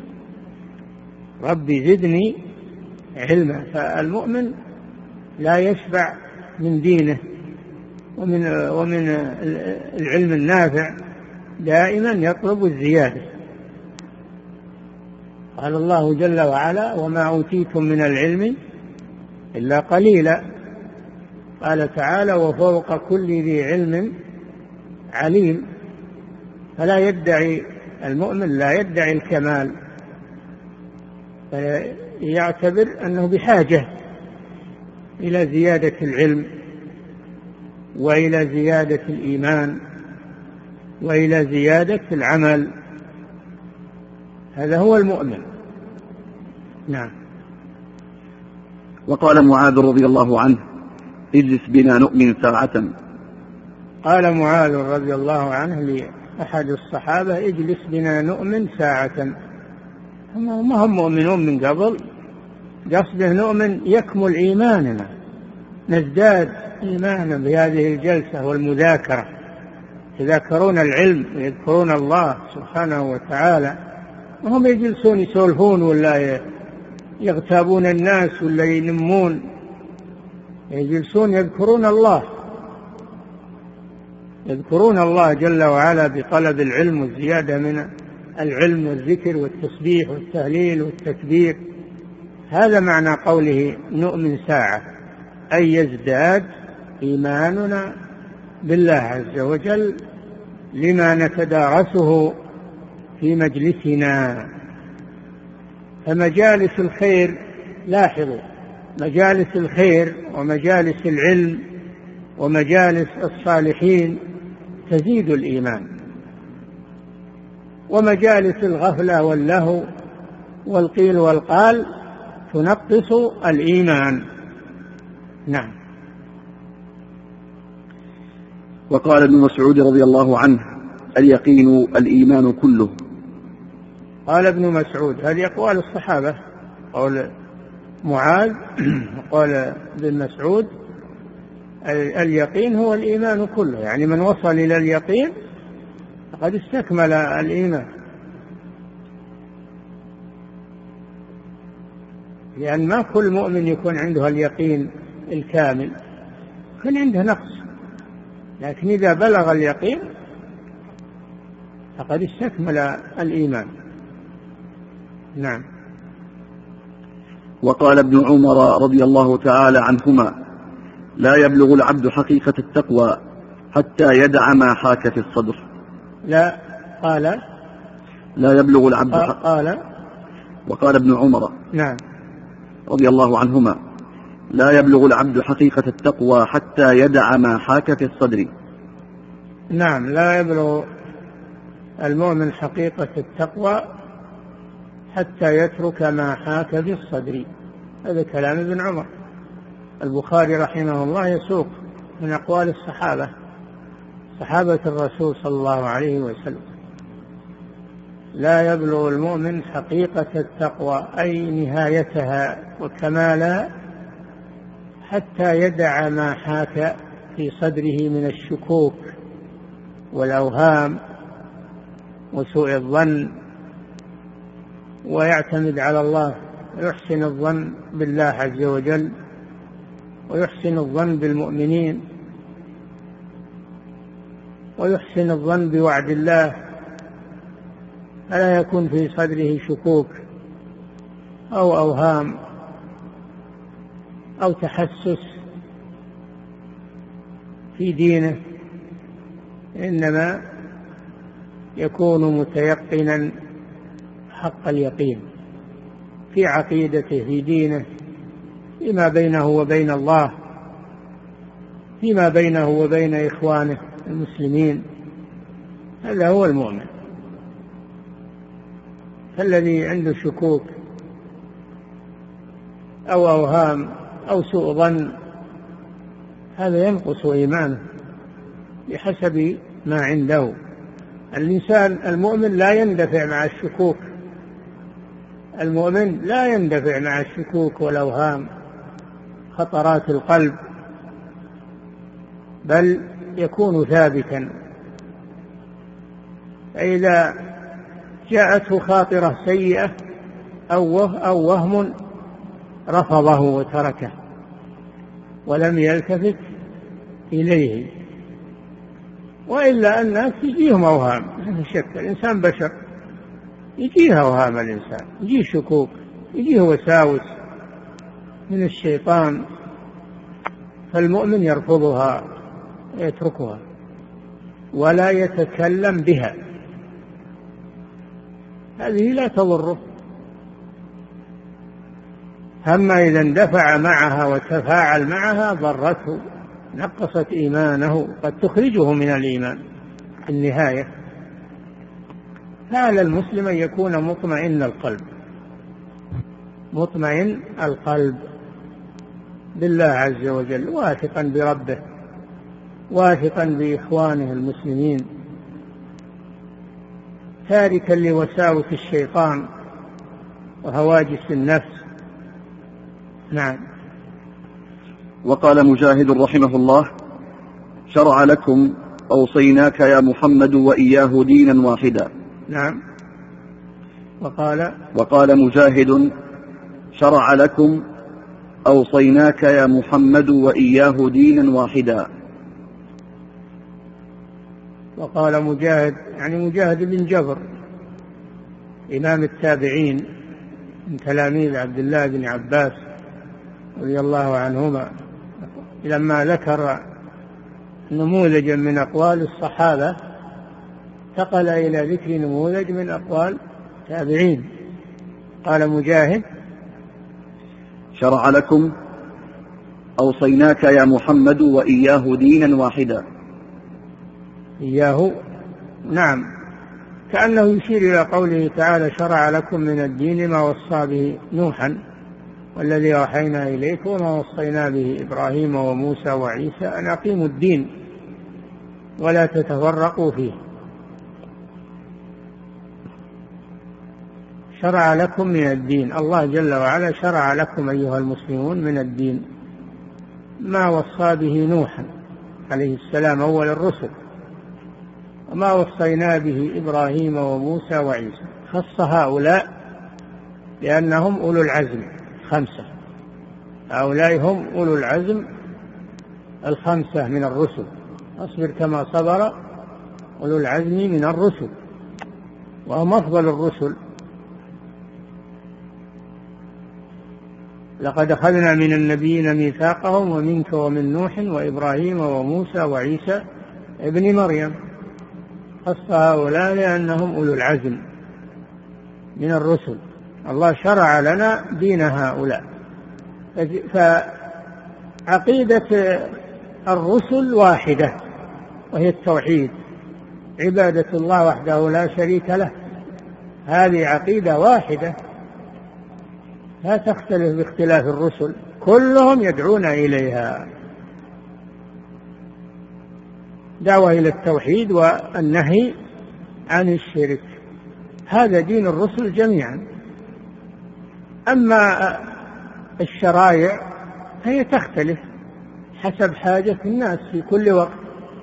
ربي زدني علما. فالمؤمن لا يشبع من دينه ومن العلم النافع، دائما يطلب الزيادة. قال الله جل وعلا وما أوتيتم من العلم إلا قليلا. قال تعالى وفوق كل ذي علم عليم. فلا يدعي المؤمن، لا يدعي الكمال، يعتبر أنه بحاجة إلى زيادة العلم وإلى زيادة الإيمان وإلى زيادة العمل. هذا هو المؤمن. نعم. وقال معاذ رضي الله عنه اجلس بنا نؤمن ساعة. قال معاذ رضي الله عنه لأحد الصحابة اجلس بنا نؤمن ساعة. ما هم مؤمنون من قبل، قصده نؤمن يكمل إيماننا، نزداد إيمانا بهذه الجلسة والمذاكرة، يذاكرون العلم ويذكرون الله سبحانه وتعالى، وهم يجلسون يسولفون ولا يغتابون الناس ولا ينمون، يجلسون يذكرون الله جل وعلا بطلب العلم والزيادة من العلم والذكر والتسبيح والتهليل والتكبير. هذا معنى قوله نؤمن ساعة، أي يزداد إيماننا بالله عز وجل لما نتدارسه في مجلسنا. فمجالس الخير، لاحظوا، مجالس الخير ومجالس العلم ومجالس الصالحين تزيد الإيمان، ومجالس الغفلة واللهو والقيل والقال تنقص الإيمان. نعم. وقال ابن مسعود رضي الله عنه اليقين الإيمان كله. قال ابن مسعود، هذه أقوال الصحابة، قول معاذ وقال ابن مسعود اليقين هو الإيمان كله، يعني من وصل إلى اليقين فقد استكمل الإيمان، لأن ما كل مؤمن يكون عنده اليقين الكامل، يكون عنده نقص، لكن إذا بلغ اليقين فقد استكمل الإيمان. نعم. وقال ابن عمر رضي الله تعالى عنهما لا يبلغ العبد حقيقة التقوى حتى يدع ما حاك في الصدر. لا يبلغ العبد وقال ابن عمر نعم رضي الله عنهما لا يبلغ العبد حقيقة التقوى حتى يدع ما حاك في الصدر. نعم، لا يبلغ المؤمن حقيقة التقوى حتى يترك ما حاك في الصدر. هذا كلام ابن عمر. البخاري رحمه الله يسوق من أقوال صحابة الرسول صلى الله عليه وسلم. لا يبلغ المؤمن حقيقة التقوى أي نهايتها وكمالها حتى يدع ما حاك في صدره من الشكوك والأوهام وسوء الظن، ويعتمد على الله، ويحسن الظن بالله عز وجل، ويحسن الظن بالمؤمنين، ويحسن الظن بوعد الله، فلا يكون في صدره شكوك أو أوهام أو تحسس في دينه، إنما يكون متيقنا حق اليقين في عقيدته في دينه، فيما بينه وبين الله، فيما بينه وبين إخوانه المسلمين. هذا هو المؤمن. فالذي عنده شكوك أو أوهام أو سوء ظن هذا ينقص إيمانه بحسب ما عنده. الإنسان المؤمن لا يندفع مع الشكوك، المؤمن لا يندفع مع الشكوك والأوهام خطرات القلب، بل يكون ثابتا. فإذا جاءته خاطرة سيئة أو وهم رفضه وتركه ولم يلتفت إليه. وإلا الناس يجيهم أوهام، لا شك، الإنسان بشر يجيه أوهام، الإنسان يجيه شكوك، يجيه وساوس من الشيطان، فالمؤمن يرفضها ويتركها ولا يتكلم بها، هذه لا تضره. أما إذا اندفع معها وتفاعل معها ضرته، نقصت إيمانه، قد تخرجه من الإيمان في النهاية. فعلى المسلم أن يكون مطمئن القلب، مطمئن القلب بالله عز وجل، واثقا بربه، واثقا بإخوانه المسلمين، تاركا لوساوس الشيطان وهواجس النفس. نعم. وقال مجاهد رحمه الله: شرع لكم أوصيناك يا محمد وإياه دينا واحدا. نعم. وقال مجاهد: شرع لكم أوصيناك يا محمد وإياه دينا واحدا. وقال مجاهد، يعني مجاهد بن جبر إمام التابعين من تلاميذ عبد الله بن عباس رضي الله عنهما، لما ذكر نموذجا من أقوال الصحابة انتقل إلى ذكر نموذج من أقوال التابعين. قال مجاهد: شرع لكم أوصيناك يا محمد وإياه دينا واحدا. إياه، نعم، كأنه يشير إلى قوله تعالى: شرع لكم من الدين ما وصى به نوحا والذي أوحينا إليك وما وصينا به إبراهيم وموسى وعيسى أن أقيموا الدين ولا تتفرقوا فيه. شرع لكم من الدين، الله جل وعلا شرع لكم أيها المسلمون من الدين ما وصى به نوحا عليه السلام أول الرسل، وما وصينا به إبراهيم وموسى وعيسى. خص هؤلاء لأنهم أولو العزم خمسة، هؤلاء هم أولو العزم الخمسة من الرسل. أصبر كما صبر أولو العزم من الرسل، وهم أفضل الرسل. لقد أخذنا من النبيين ميثاقهم ومنك ومن نوح وإبراهيم وموسى وعيسى ابن مريم. خص هؤلاء لأنهم أولو العزم من الرسل. الله شرع لنا دين هؤلاء. فعقيدة الرسل واحدة، وهي التوحيد، عبادة الله وحده لا شريك له. هذه عقيدة واحدة لا تختلف باختلاف الرسل، كلهم يدعون إليها، دعوة إلى التوحيد والنهي عن الشرك. هذا دين الرسل جميعا. أما الشرائع هي تختلف حسب حاجة الناس في كل وقت.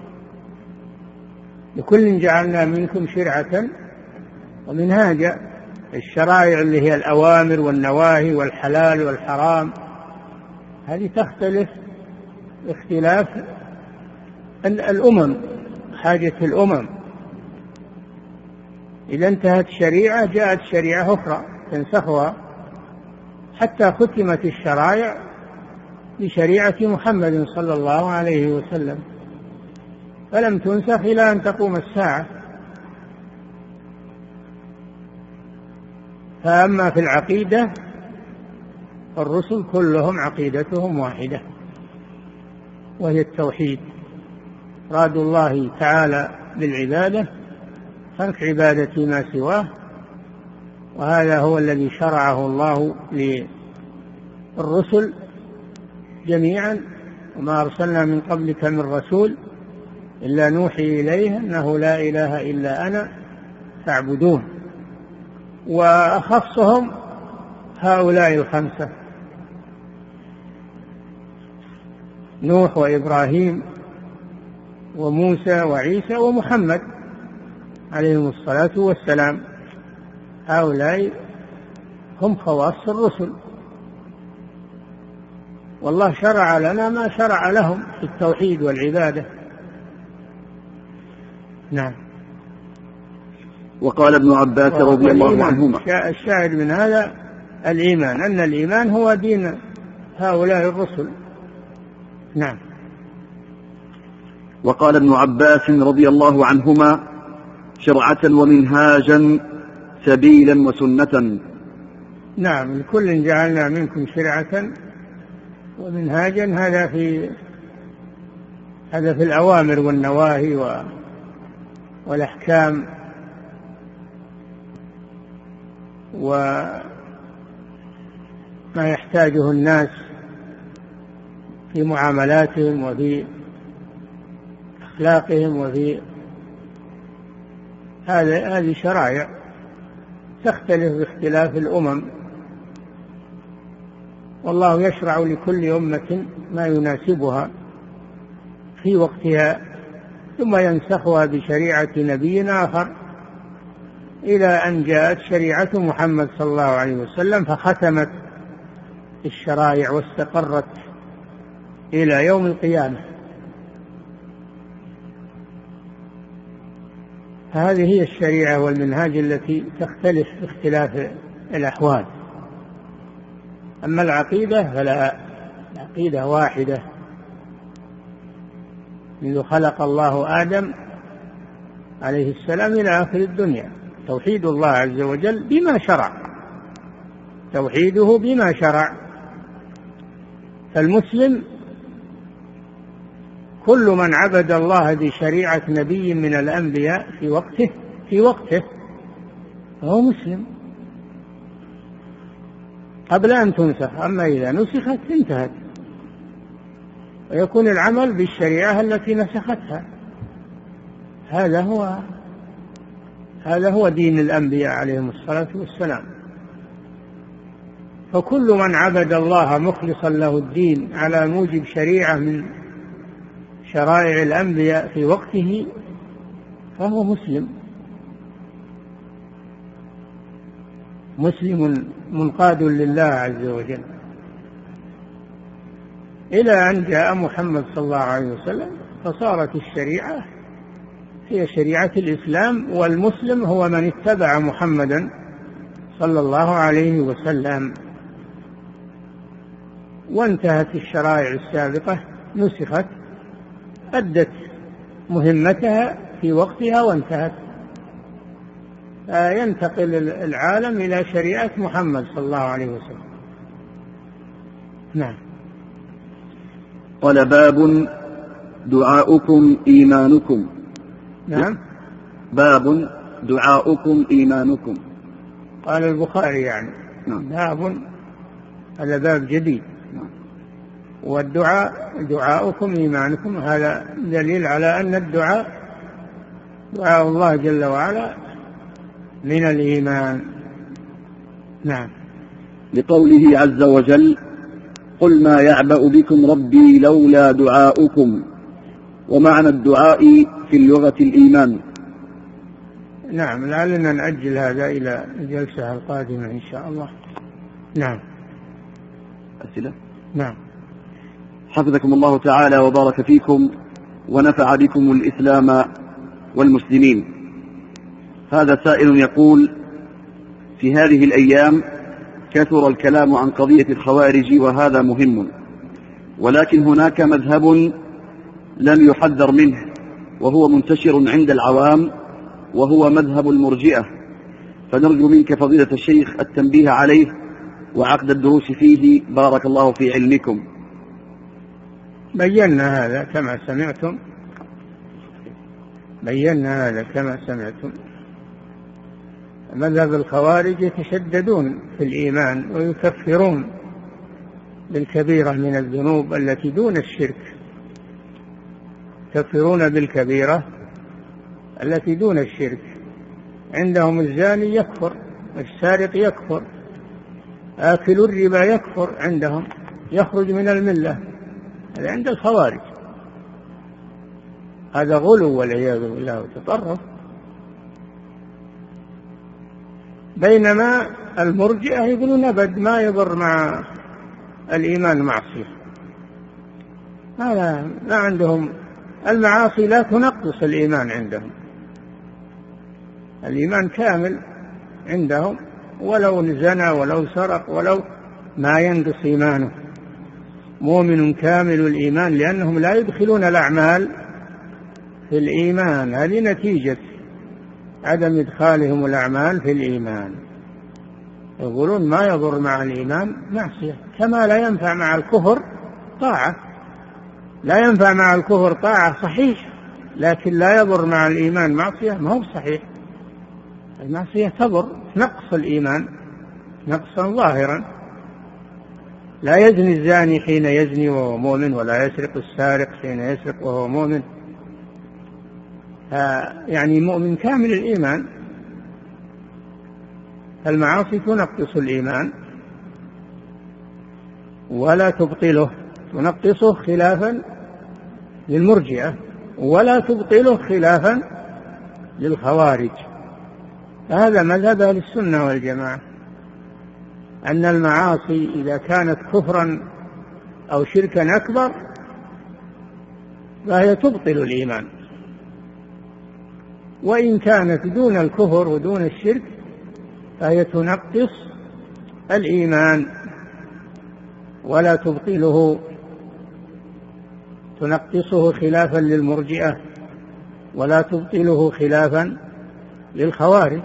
لكل جعلنا منكم شرعة ومنهاجا. الشرائع اللي هي الأوامر والنواهي والحلال والحرام هذه تختلف اختلاف الأمم، حاجة الأمم. إذا انتهت شريعة جاءت شريعة أخرى تنسخها. وهكذا. نعم. وقال حتى ختمت الشرائع بشريعة محمد صلى الله عليه وسلم، فلم تنسخ إلى أن تقوم الساعة. فأما في العقيدة الرسل كلهم عقيدتهم واحدة، وهي التوحيد، إفراد الله تعالى بالعبادة، ترك عبادة ما سواه، وهذا هو الذي شرعه الله للرسل جميعا. وما أرسلنا من قبلك من رسول إلا نوحي إليه أنه لا إله إلا أنا فاعبدون. وأخصهم هؤلاء الخمسة: نوح وإبراهيم وموسى وعيسى ومحمد عليهم الصلاة والسلام. هؤلاء هم خواص الرسل، والله شرع لنا ما شرع لهم في التوحيد والعبادة. نعم. وقال ابن عباس رضي الله عنهما: الشاهد من هذا الإيمان، أن الإيمان هو دين هؤلاء الرسل. نعم. وقال ابن عباس رضي الله عنهما: شرعة ومنهاجا، سبيلا وسنة. نعم، لكل جعلنا منكم شرعة ومنهاجا. هذا في الأوامر والنواهي والأحكام وما يحتاجه الناس في معاملاتهم وفي أخلاقهم، وفي هذه شرائع تختلف باختلاف الأمم، والله يشرع لكل أمة ما يناسبها في وقتها، ثم ينسخها بشريعة نبي آخر إلى أن جاءت شريعة محمد صلى الله عليه وسلم فختمت الشرائع واستقرت إلى يوم القيامة. هذه هي الشريعة والمنهاج التي تختلف باختلاف الأحوال. أما العقيدة فلا، العقيدة واحدة منذ خلق الله آدم عليه السلام إلى آخر الدنيا، توحيد الله عز وجل بما شرع، توحيده بما شرع. فالمسلم كل من عبد الله بشريعة نبي من الأنبياء في وقته فهو مسلم قبل أن تنسخ. أما إذا نسخت انتهت، ويكون العمل بالشريعة التي نسختها. هذا هو دين الأنبياء عليهم الصلاة والسلام. فكل من عبد الله مخلصا له الدين على موجب شريعة من شرائع الأنبياء في وقته فهو مسلم منقاد لله عز وجل، إلى أن جاء محمد صلى الله عليه وسلم فصارت الشريعة هي شريعة الإسلام، والمسلم هو من اتبع محمدا صلى الله عليه وسلم. وانتهت الشرائع السابقة، نسخت، أدت مهمتها في وقتها وانتهت، ينتقل العالم إلى شريعة محمد صلى الله عليه وسلم. نعم. قال: باب دعاؤكم إيمانكم. نعم. باب دعاؤكم إيمانكم. قال البخاري يعني. نعم. باب، هذا باب جديد. نعم. والدعاء دعاؤكم إيمانكم، هذا دليل على أن الدعاء دعاء الله جل وعلا من الإيمان. نعم. لقوله عز وجل: قل ما يعبأ بكم ربي لولا دعاؤكم. ومعنى الدعاء في اللغة الإيمان. نعم، لعلنا نأجل هذا إلى الجلسة القادمة إن شاء الله. نعم. أسئلة؟ نعم. حفظكم الله تعالى وبارك فيكم ونفع بكم الإسلام والمسلمين. هذا سائل يقول: في هذه الأيام كثر الكلام عن قضية الخوارج وهذا مهم، ولكن هناك مذهب لم يحذر منه وهو منتشر عند العوام، وهو مذهب المرجئة، فنرجو منك فضيلة الشيخ التنبيه عليه وعقد الدروس فيه، بارك الله في علمكم. بينا هذا كما سمعتم. مذهب الخوارج يتشددون في الإيمان ويكفرون بالكبيرة من الذنوب التي دون الشرك، يكفرون بالكبيرة التي دون الشرك. عندهم الزاني يكفر، السارق يكفر، آكل الربا يكفر، عندهم يخرج من الملة. هذا عند الخوارج، هذا غلو والعياذ بالله وتطرف. بينما المرجئة يقولون أبد ما يضر مع الإيمان معصية. ما عندهم المعاصي لا تنقص الإيمان عندهم، الإيمان كامل عندهم، ولو زنى ولو سرق ولو ما ينقص إيمانه. مؤمن كامل الإيمان، لأنهم لا يدخلون الأعمال في الإيمان. هذه نتيجة عدم إدخالهم الأعمال في الإيمان. يقولون ما يضر مع الإيمان معصية، كما لا ينفع مع الكفر طاعة. لا ينفع مع الكفر طاعة صحيح، لكن لا يضر مع الإيمان معصية، ما هو صحيح. المعصية تضر، نقص الإيمان نقصا ظاهرا. لا يزني الزاني حين يزني وهو مؤمن، ولا يسرق السارق حين يسرق وهو مؤمن. يعني مؤمن كامل الإيمان. المعاصي تنقص الإيمان ولا تبطله، تنقصه خلافا للمرجئة، ولا تبطله خلافا للخوارج. هذا مذهب أهل السنة والجماعة، أن المعاصي إذا كانت كفرا أو شركا أكبر فهي تبطل الإيمان، وإن كانت دون الكفر ودون الشرك فهي تنقص الإيمان ولا تبطله، تنقصه خلافا للمرجئة ولا تبطله خلافا للخوارج.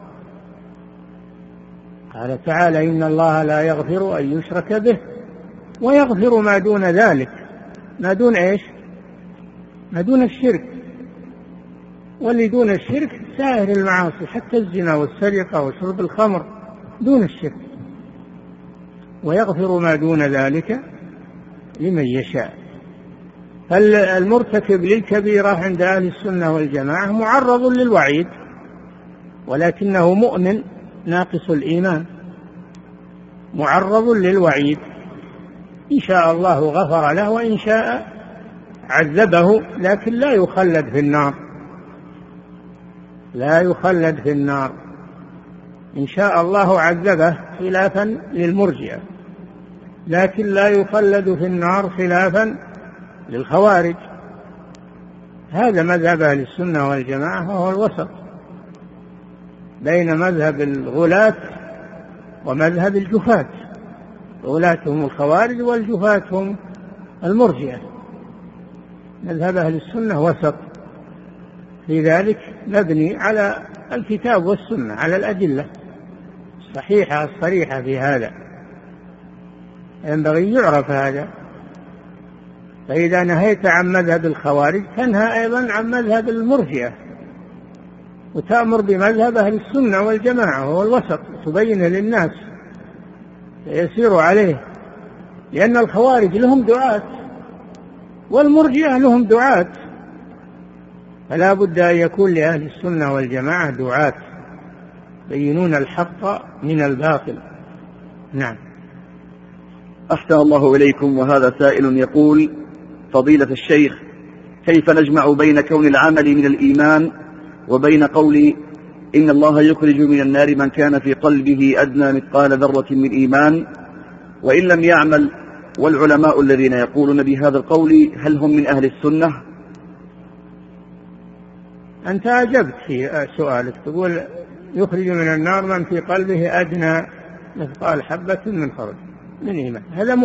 قال تعالى: إن الله لا يغفر أن يشرك به ويغفر ما دون ذلك. ما دون إيش؟ ما دون الشرك. واللي دون الشرك سائر المعاصي، حتى الزنا والسرقة وشرب الخمر دون الشرك. ويغفر ما دون ذلك لمن يشاء. فالمرتكب للكبيرة عند أهل السنة والجماعة معرض للوعيد، ولكنه مؤمن ناقص الإيمان، معرض للوعيد. إن شاء الله غفر له وإن شاء عذبه، لكن لا يخلد في النار، لا يخلد في النار. إن شاء الله عذبه خلافا للمرجئة، لكن لا يخلد في النار خلافا للخوارج. هذا مذهب أهل السنة والجماعة، وهو الوسط بين مذهب الغلاة ومذهب الجفاة. الغلاة هم الخوارج والجفاة هم المرجئة. مذهب أهل السنة وسط في ذلك، مبني على الكتاب والسنة، على الأدلة الصحيحة الصريحة في هذا، ينبغي يعرف هذا. فإذا نهيت عن مذهب الخوارج تنهى أيضا عن مذهب المرجئة، وتأمر بمذهب أهل السنة والجماعة وهو الوسط، تبين للناس يسير عليه. لأن الخوارج لهم دعاة والمرجئة لهم دعاة، فلا بد أن يكون لأهل السنة والجماعة دعاة يبينون الحق من الباطل. نعم. أحسن الله إليكم. وهذا سائل يقول: فضيلة الشيخ، كيف نجمع بين كون العمل من الإيمان وبين قول إن الله يخرج من النار من كان في قلبه أدنى مثقال ذرة من إيمان، وإن لم يعمل؟ والعلماء الذين يقولون بهذا القول هل هم من أهل السنة؟ أنت أجبت في سؤالك، تقول يخرج من النار من في قلبه أدنى مثقال حبة من خردل من إيمان،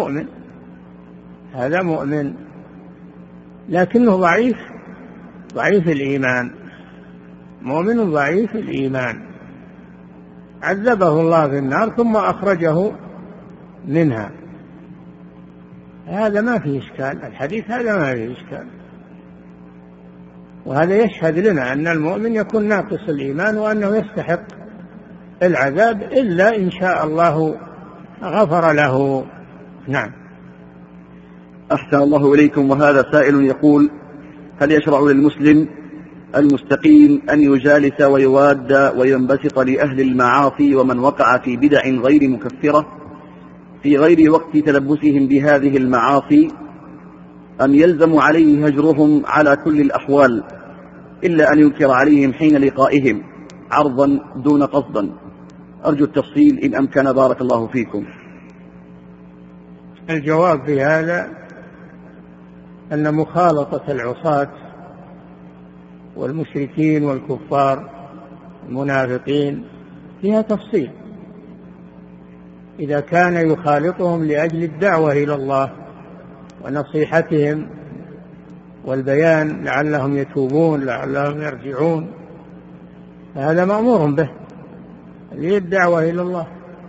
هذا مؤمن لكنه ضعيف الإيمان، مؤمن ضعيف الإيمان، عذبه الله في النار ثم أخرجه منها. هذا ما فيه إشكال، الحديث هذا ما فيه إشكال، وهذا يشهد لنا أن المؤمن يكون ناقص الإيمان وأنه يستحق العذاب إلا إن شاء الله غفر له. نعم. أحسن الله إليكم. وهذا سائل يقول: هل يشرع للمسلم المستقيم أن يجالس ويواد وينبسط لأهل المعاصي ومن وقع في بدع غير مكفرة في غير وقت تلبسهم بهذه المعاصي، أم يلزم عليه هجرهم على كل الأحوال إلا أن ينكر عليهم حين لقائهم عرضا دون قصدا؟ أرجو التفصيل إن أمكن، بارك الله فيكم. الجواب في هذا أن مخالطة العصاة والمشركين والكفار المنافقين فيها تفصيل. إذا كان يخالطهم لأجل الدعوة إلى الله ونصيحتهم والبيان لعلهم يتوبون لعلهم يرجعون، فهذا مأمور به للدعوة إلى الله.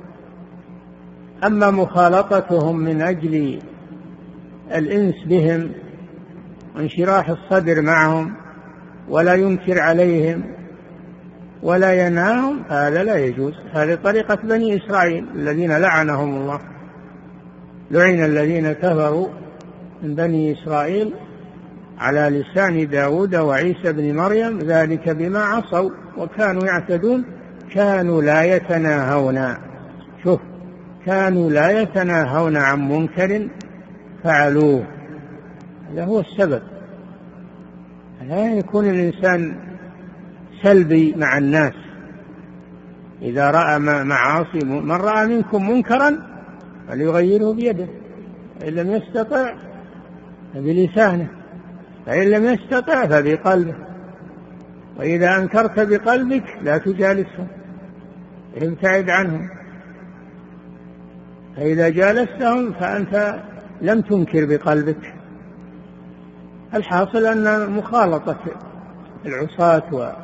أما مخالطتهم من أجل الإنس بهم وانشراح الصدر معهم ولا ينكر عليهم ولا ينهاهم، هذا لا يجوز. هذه طريقة بني إسرائيل الذين لعنهم الله، لعن الذين كفروا من بني إسرائيل على لسان داود وعيسى بن مريم ذلك بما عصوا وكانوا يعتدون كانوا لا يتناهون، شوف، كانوا لا يتناهون عن منكر فعلوه. هذا هو السبب. لا يكون الإنسان سلبي مع الناس. إذا رأى معاصي، من رأى منكم منكرا فليغيره بيده، فإن لم يستطع فبلسانه، فإن لم يستطع فبقلبه، وإذا أنكرت بقلبك لا تجالسهم، ابتعد عنهم، فإذا جالستهم فأنت لم تنكر بقلبك. الحاصل أن مخالطة العصاة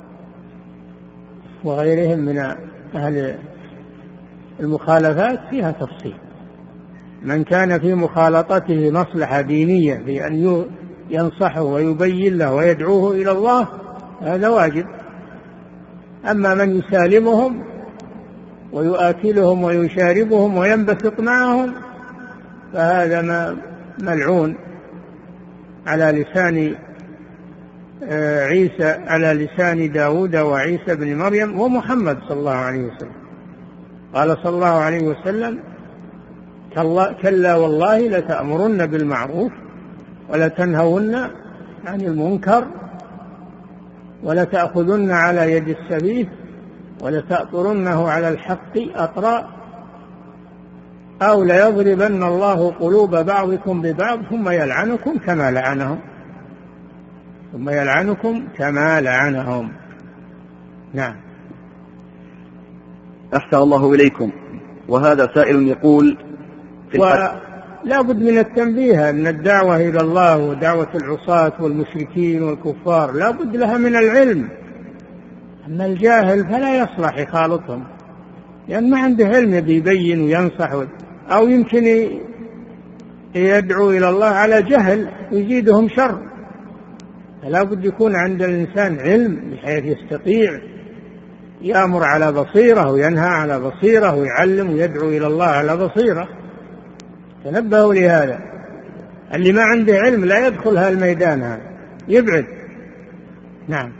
وغيرهم من أهل المخالفات فيها تفصيل. من كان في مخالطته مصلحة دينية بأن ينصحه ويبين له ويدعوه إلى الله هذا واجب. أما من يسالمهم ويؤكلهم ويشاربهم وينبسط معهم فهذا ملعون على لسان عيسى، على لسان داود وعيسى بن مريم ومحمد صلى الله عليه وسلم. قال صلى الله عليه وسلم: كلا والله لتأمرن بالمعروف ولتنهون عن المنكر ولتأخذن على يد السفيه ولتأطرنه على الحق أطراء أو ليضربن الله قلوب بعضكم ببعض ثم يلعنكم كما لعنهم. نعم. أحسن الله إليكم. وهذا سائل يقول: لا بد من التنبيه أن الدعوة إلى الله ودعوة العصاة والمشركين والكفار لا بد لها من العلم. أما الجاهل فلا يصلح يخالطهم، لأن ما عنده علم يبين وينصح، أو يمكن يدعو إلى الله على جهل ويزيدهم شر. فلا بد يكون عند الإنسان علم بحيث يستطيع يأمر على بصيرة وينهى على بصيرة ويعلم ويدعو إلى الله على بصيرة. تنبهوا لهذا. اللي ما عنده علم لا يدخل هالميدان هذا، يبعد. نعم.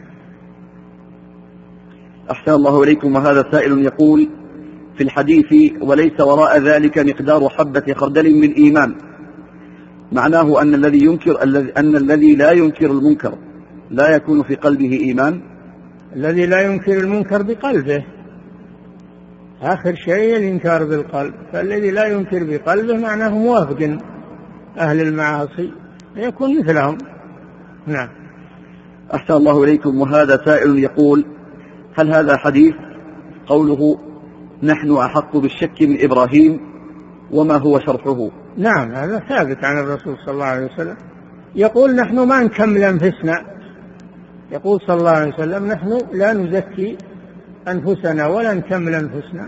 أحسن الله إليكم. وهذا سائل يقول: في الحديث وليس وراء ذلك مقدار حبة خردل من إيمان، معناه أن الذي لا ينكر المنكر لا يكون في قلبه إيمان؟ الذي لا ينكر المنكر بقلبه، آخر شيء الإنكار بالقلب، فالذي لا ينكر بقلبه معناه موافق أهل المعاصي يكون مثلهم. نعم. أحسن الله إليكم. وهذا سائل يقول: هل هذا حديث قوله نحن أحق بالشك من إبراهيم وما هو شرحه؟ نعم، هذا ثابت عن الرسول صلى الله عليه وسلم، يقول نحن ما نكمل أنفسنا، يقول صلى الله عليه وسلم نحن لا نزكي أنفسنا ولا نكمل أنفسنا،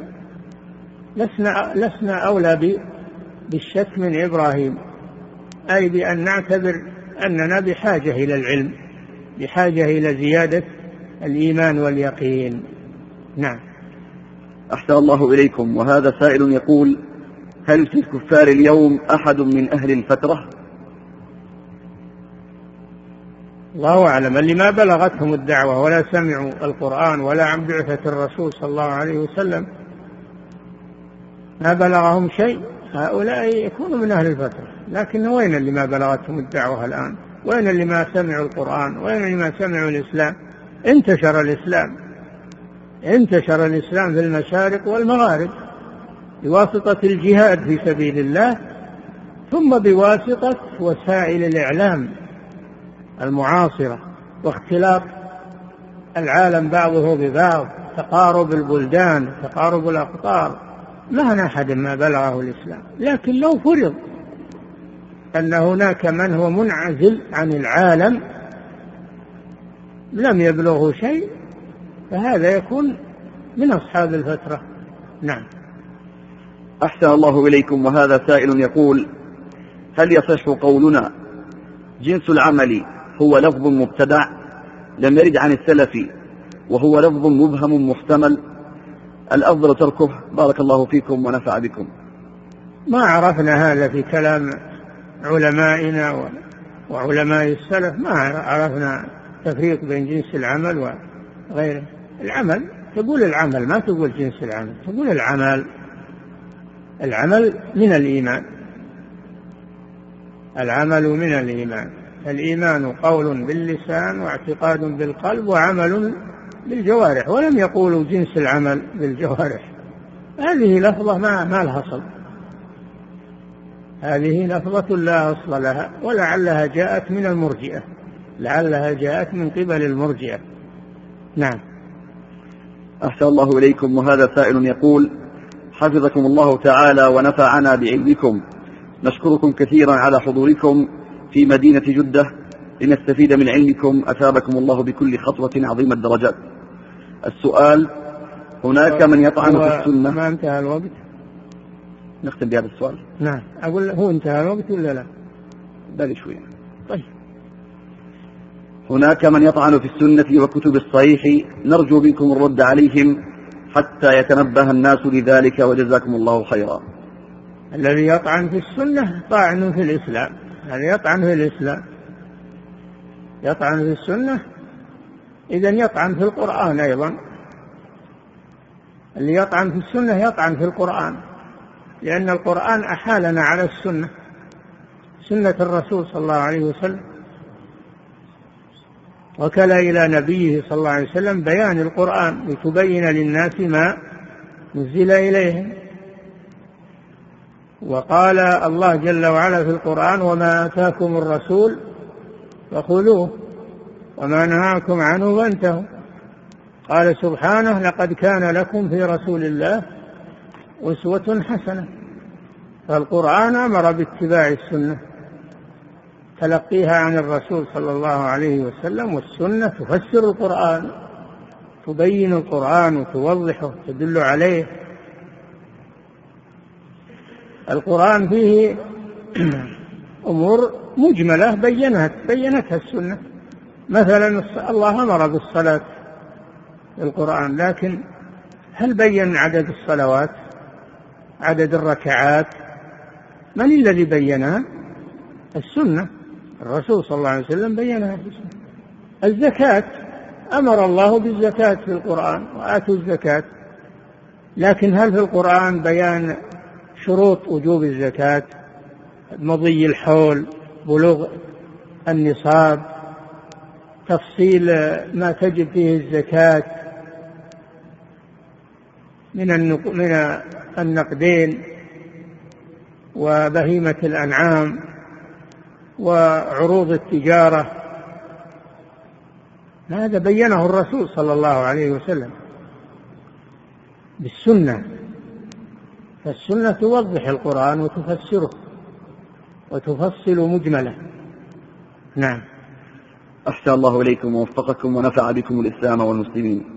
لسنا أولى بالشك من إبراهيم، أي بأن نعتبر أننا بحاجة إلى العلم، بحاجة إلى زيادة الإيمان واليقين. نعم. أحسن الله إليكم. وهذا سائل يقول: هل في الكفار اليوم أحد من أهل الفترة؟ الله أعلم، اللي ما بلغتهم الدعوة ولا سمعوا القرآن ولا عن بعثة الرسول صلى الله عليه وسلم، ما بلغهم شيء، هؤلاء يكونوا من أهل الفترة. لكن وين اللي ما بلغتهم الدعوة الآن؟ وين اللي ما سمعوا القرآن؟ وين اللي ما سمعوا الإسلام؟ انتشر الإسلام في المشارق والمغارب بواسطة الجهاد في سبيل الله، ثم بواسطة وسائل الإعلام المعاصرة واختلاط العالم بعضه ببعض، تقارب البلدان، تقارب الأقطار، ما أحد ما بلغه الإسلام. لكن لو فرض أن هناك من هو منعزل عن العالم لم يبلغه شيء، فهذا يكون من أصحاب الفترة. نعم. أحسن الله إليكم. وهذا سائل يقول: هل يصح قولنا جنس العمل هو لفظ مبتدع لم يرد عن السلف وهو لفظ مبهم محتمل، الأفضل تركه؟ بارك الله فيكم ونفع بكم. ما عرفنا هذا في كلام علمائنا وعلماء السلف، ما عرفنا تفريق بين جنس العمل وغيره. العمل تقول العمل، ما تقول جنس العمل، تقول العمل من الإيمان، العمل من الإيمان. الإيمان قول باللسان واعتقاد بالقلب وعمل بالجوارح، ولم يقولوا جنس العمل بالجوارح. هذه لفظة ما لها أصل، هذه لفظة لا أصل لها، ولعلها جاءت من المرجئة، لعلها جاءت من قبل المرجئة. نعم. أحسن الله إليكم. وهذا سائل يقول: حفظكم الله تعالى ونفعنا بعلمكم، نشكركم كثيرا على حضوركم في مدينة جدة لنستفيد من علمكم، أثابكم الله بكل خطوة عظيم الدرجات. السؤال: هناك من يطعن في السنة. ما انتهى الوقت؟ نختم بهذا السؤال. نعم. أقول هو انتهى الوقت ولا لا؟ بالي شوية. طيب. هناك من يطعن في السنة وكتب الصحيح، نرجو منكم الرد عليهم حتى يتنبه الناس لذلك، وجزاكم الله خيرا. الذي يطعن في السنة طاعن في الإسلام، الذي يطعن في الإسلام يطعن في السنة، إذن يطعن في القرآن أيضا. اللي يطعن في السنة يطعن في القرآن، لأن القرآن أحالنا على السنة، سنة الرسول صلى الله عليه وسلم، وكل إلى نبيه صلى الله عليه وسلم بيان القرآن لتبين للناس ما نزل إليهم. وقال الله جل وعلا في القرآن: وما آتاكم الرسول فخذوه وما نهاكم عنه فانتهوا. قال سبحانه: لقد كان لكم في رسول الله أسوة حسنة. فالقرآن أمر باتباع السنة، تلقيها عن الرسول صلى الله عليه وسلم، والسنة تفسر القرآن، تبين القرآن وتوضحه، تدل عليه. القرآن فيه أمور مجملة بينتها السنة. مثلا الله أمر بالصلاة في القرآن، لكن هل بين عدد الصلوات، عدد الركعات؟ من الذي بينها؟ السنة، الرسول صلى الله عليه وسلم بينها في السنة. الزكاة أمر الله بالزكاة في القرآن: وآتوا الزكاة. لكن هل في القرآن بيان شروط وجوب الزكاة، مضي الحول، بلوغ النصاب، تفصيل ما تجب فيه الزكاة من النقدين وبهيمة الأنعام وعروض التجارة؟ هذا بينه الرسول صلى الله عليه وسلم بالسنة. فالسنة توضح القرآن وتفسره وتفصل مجمله. نعم. أحسن الله إليكم ووفقكم ونفع بكم الإسلام والمسلمين.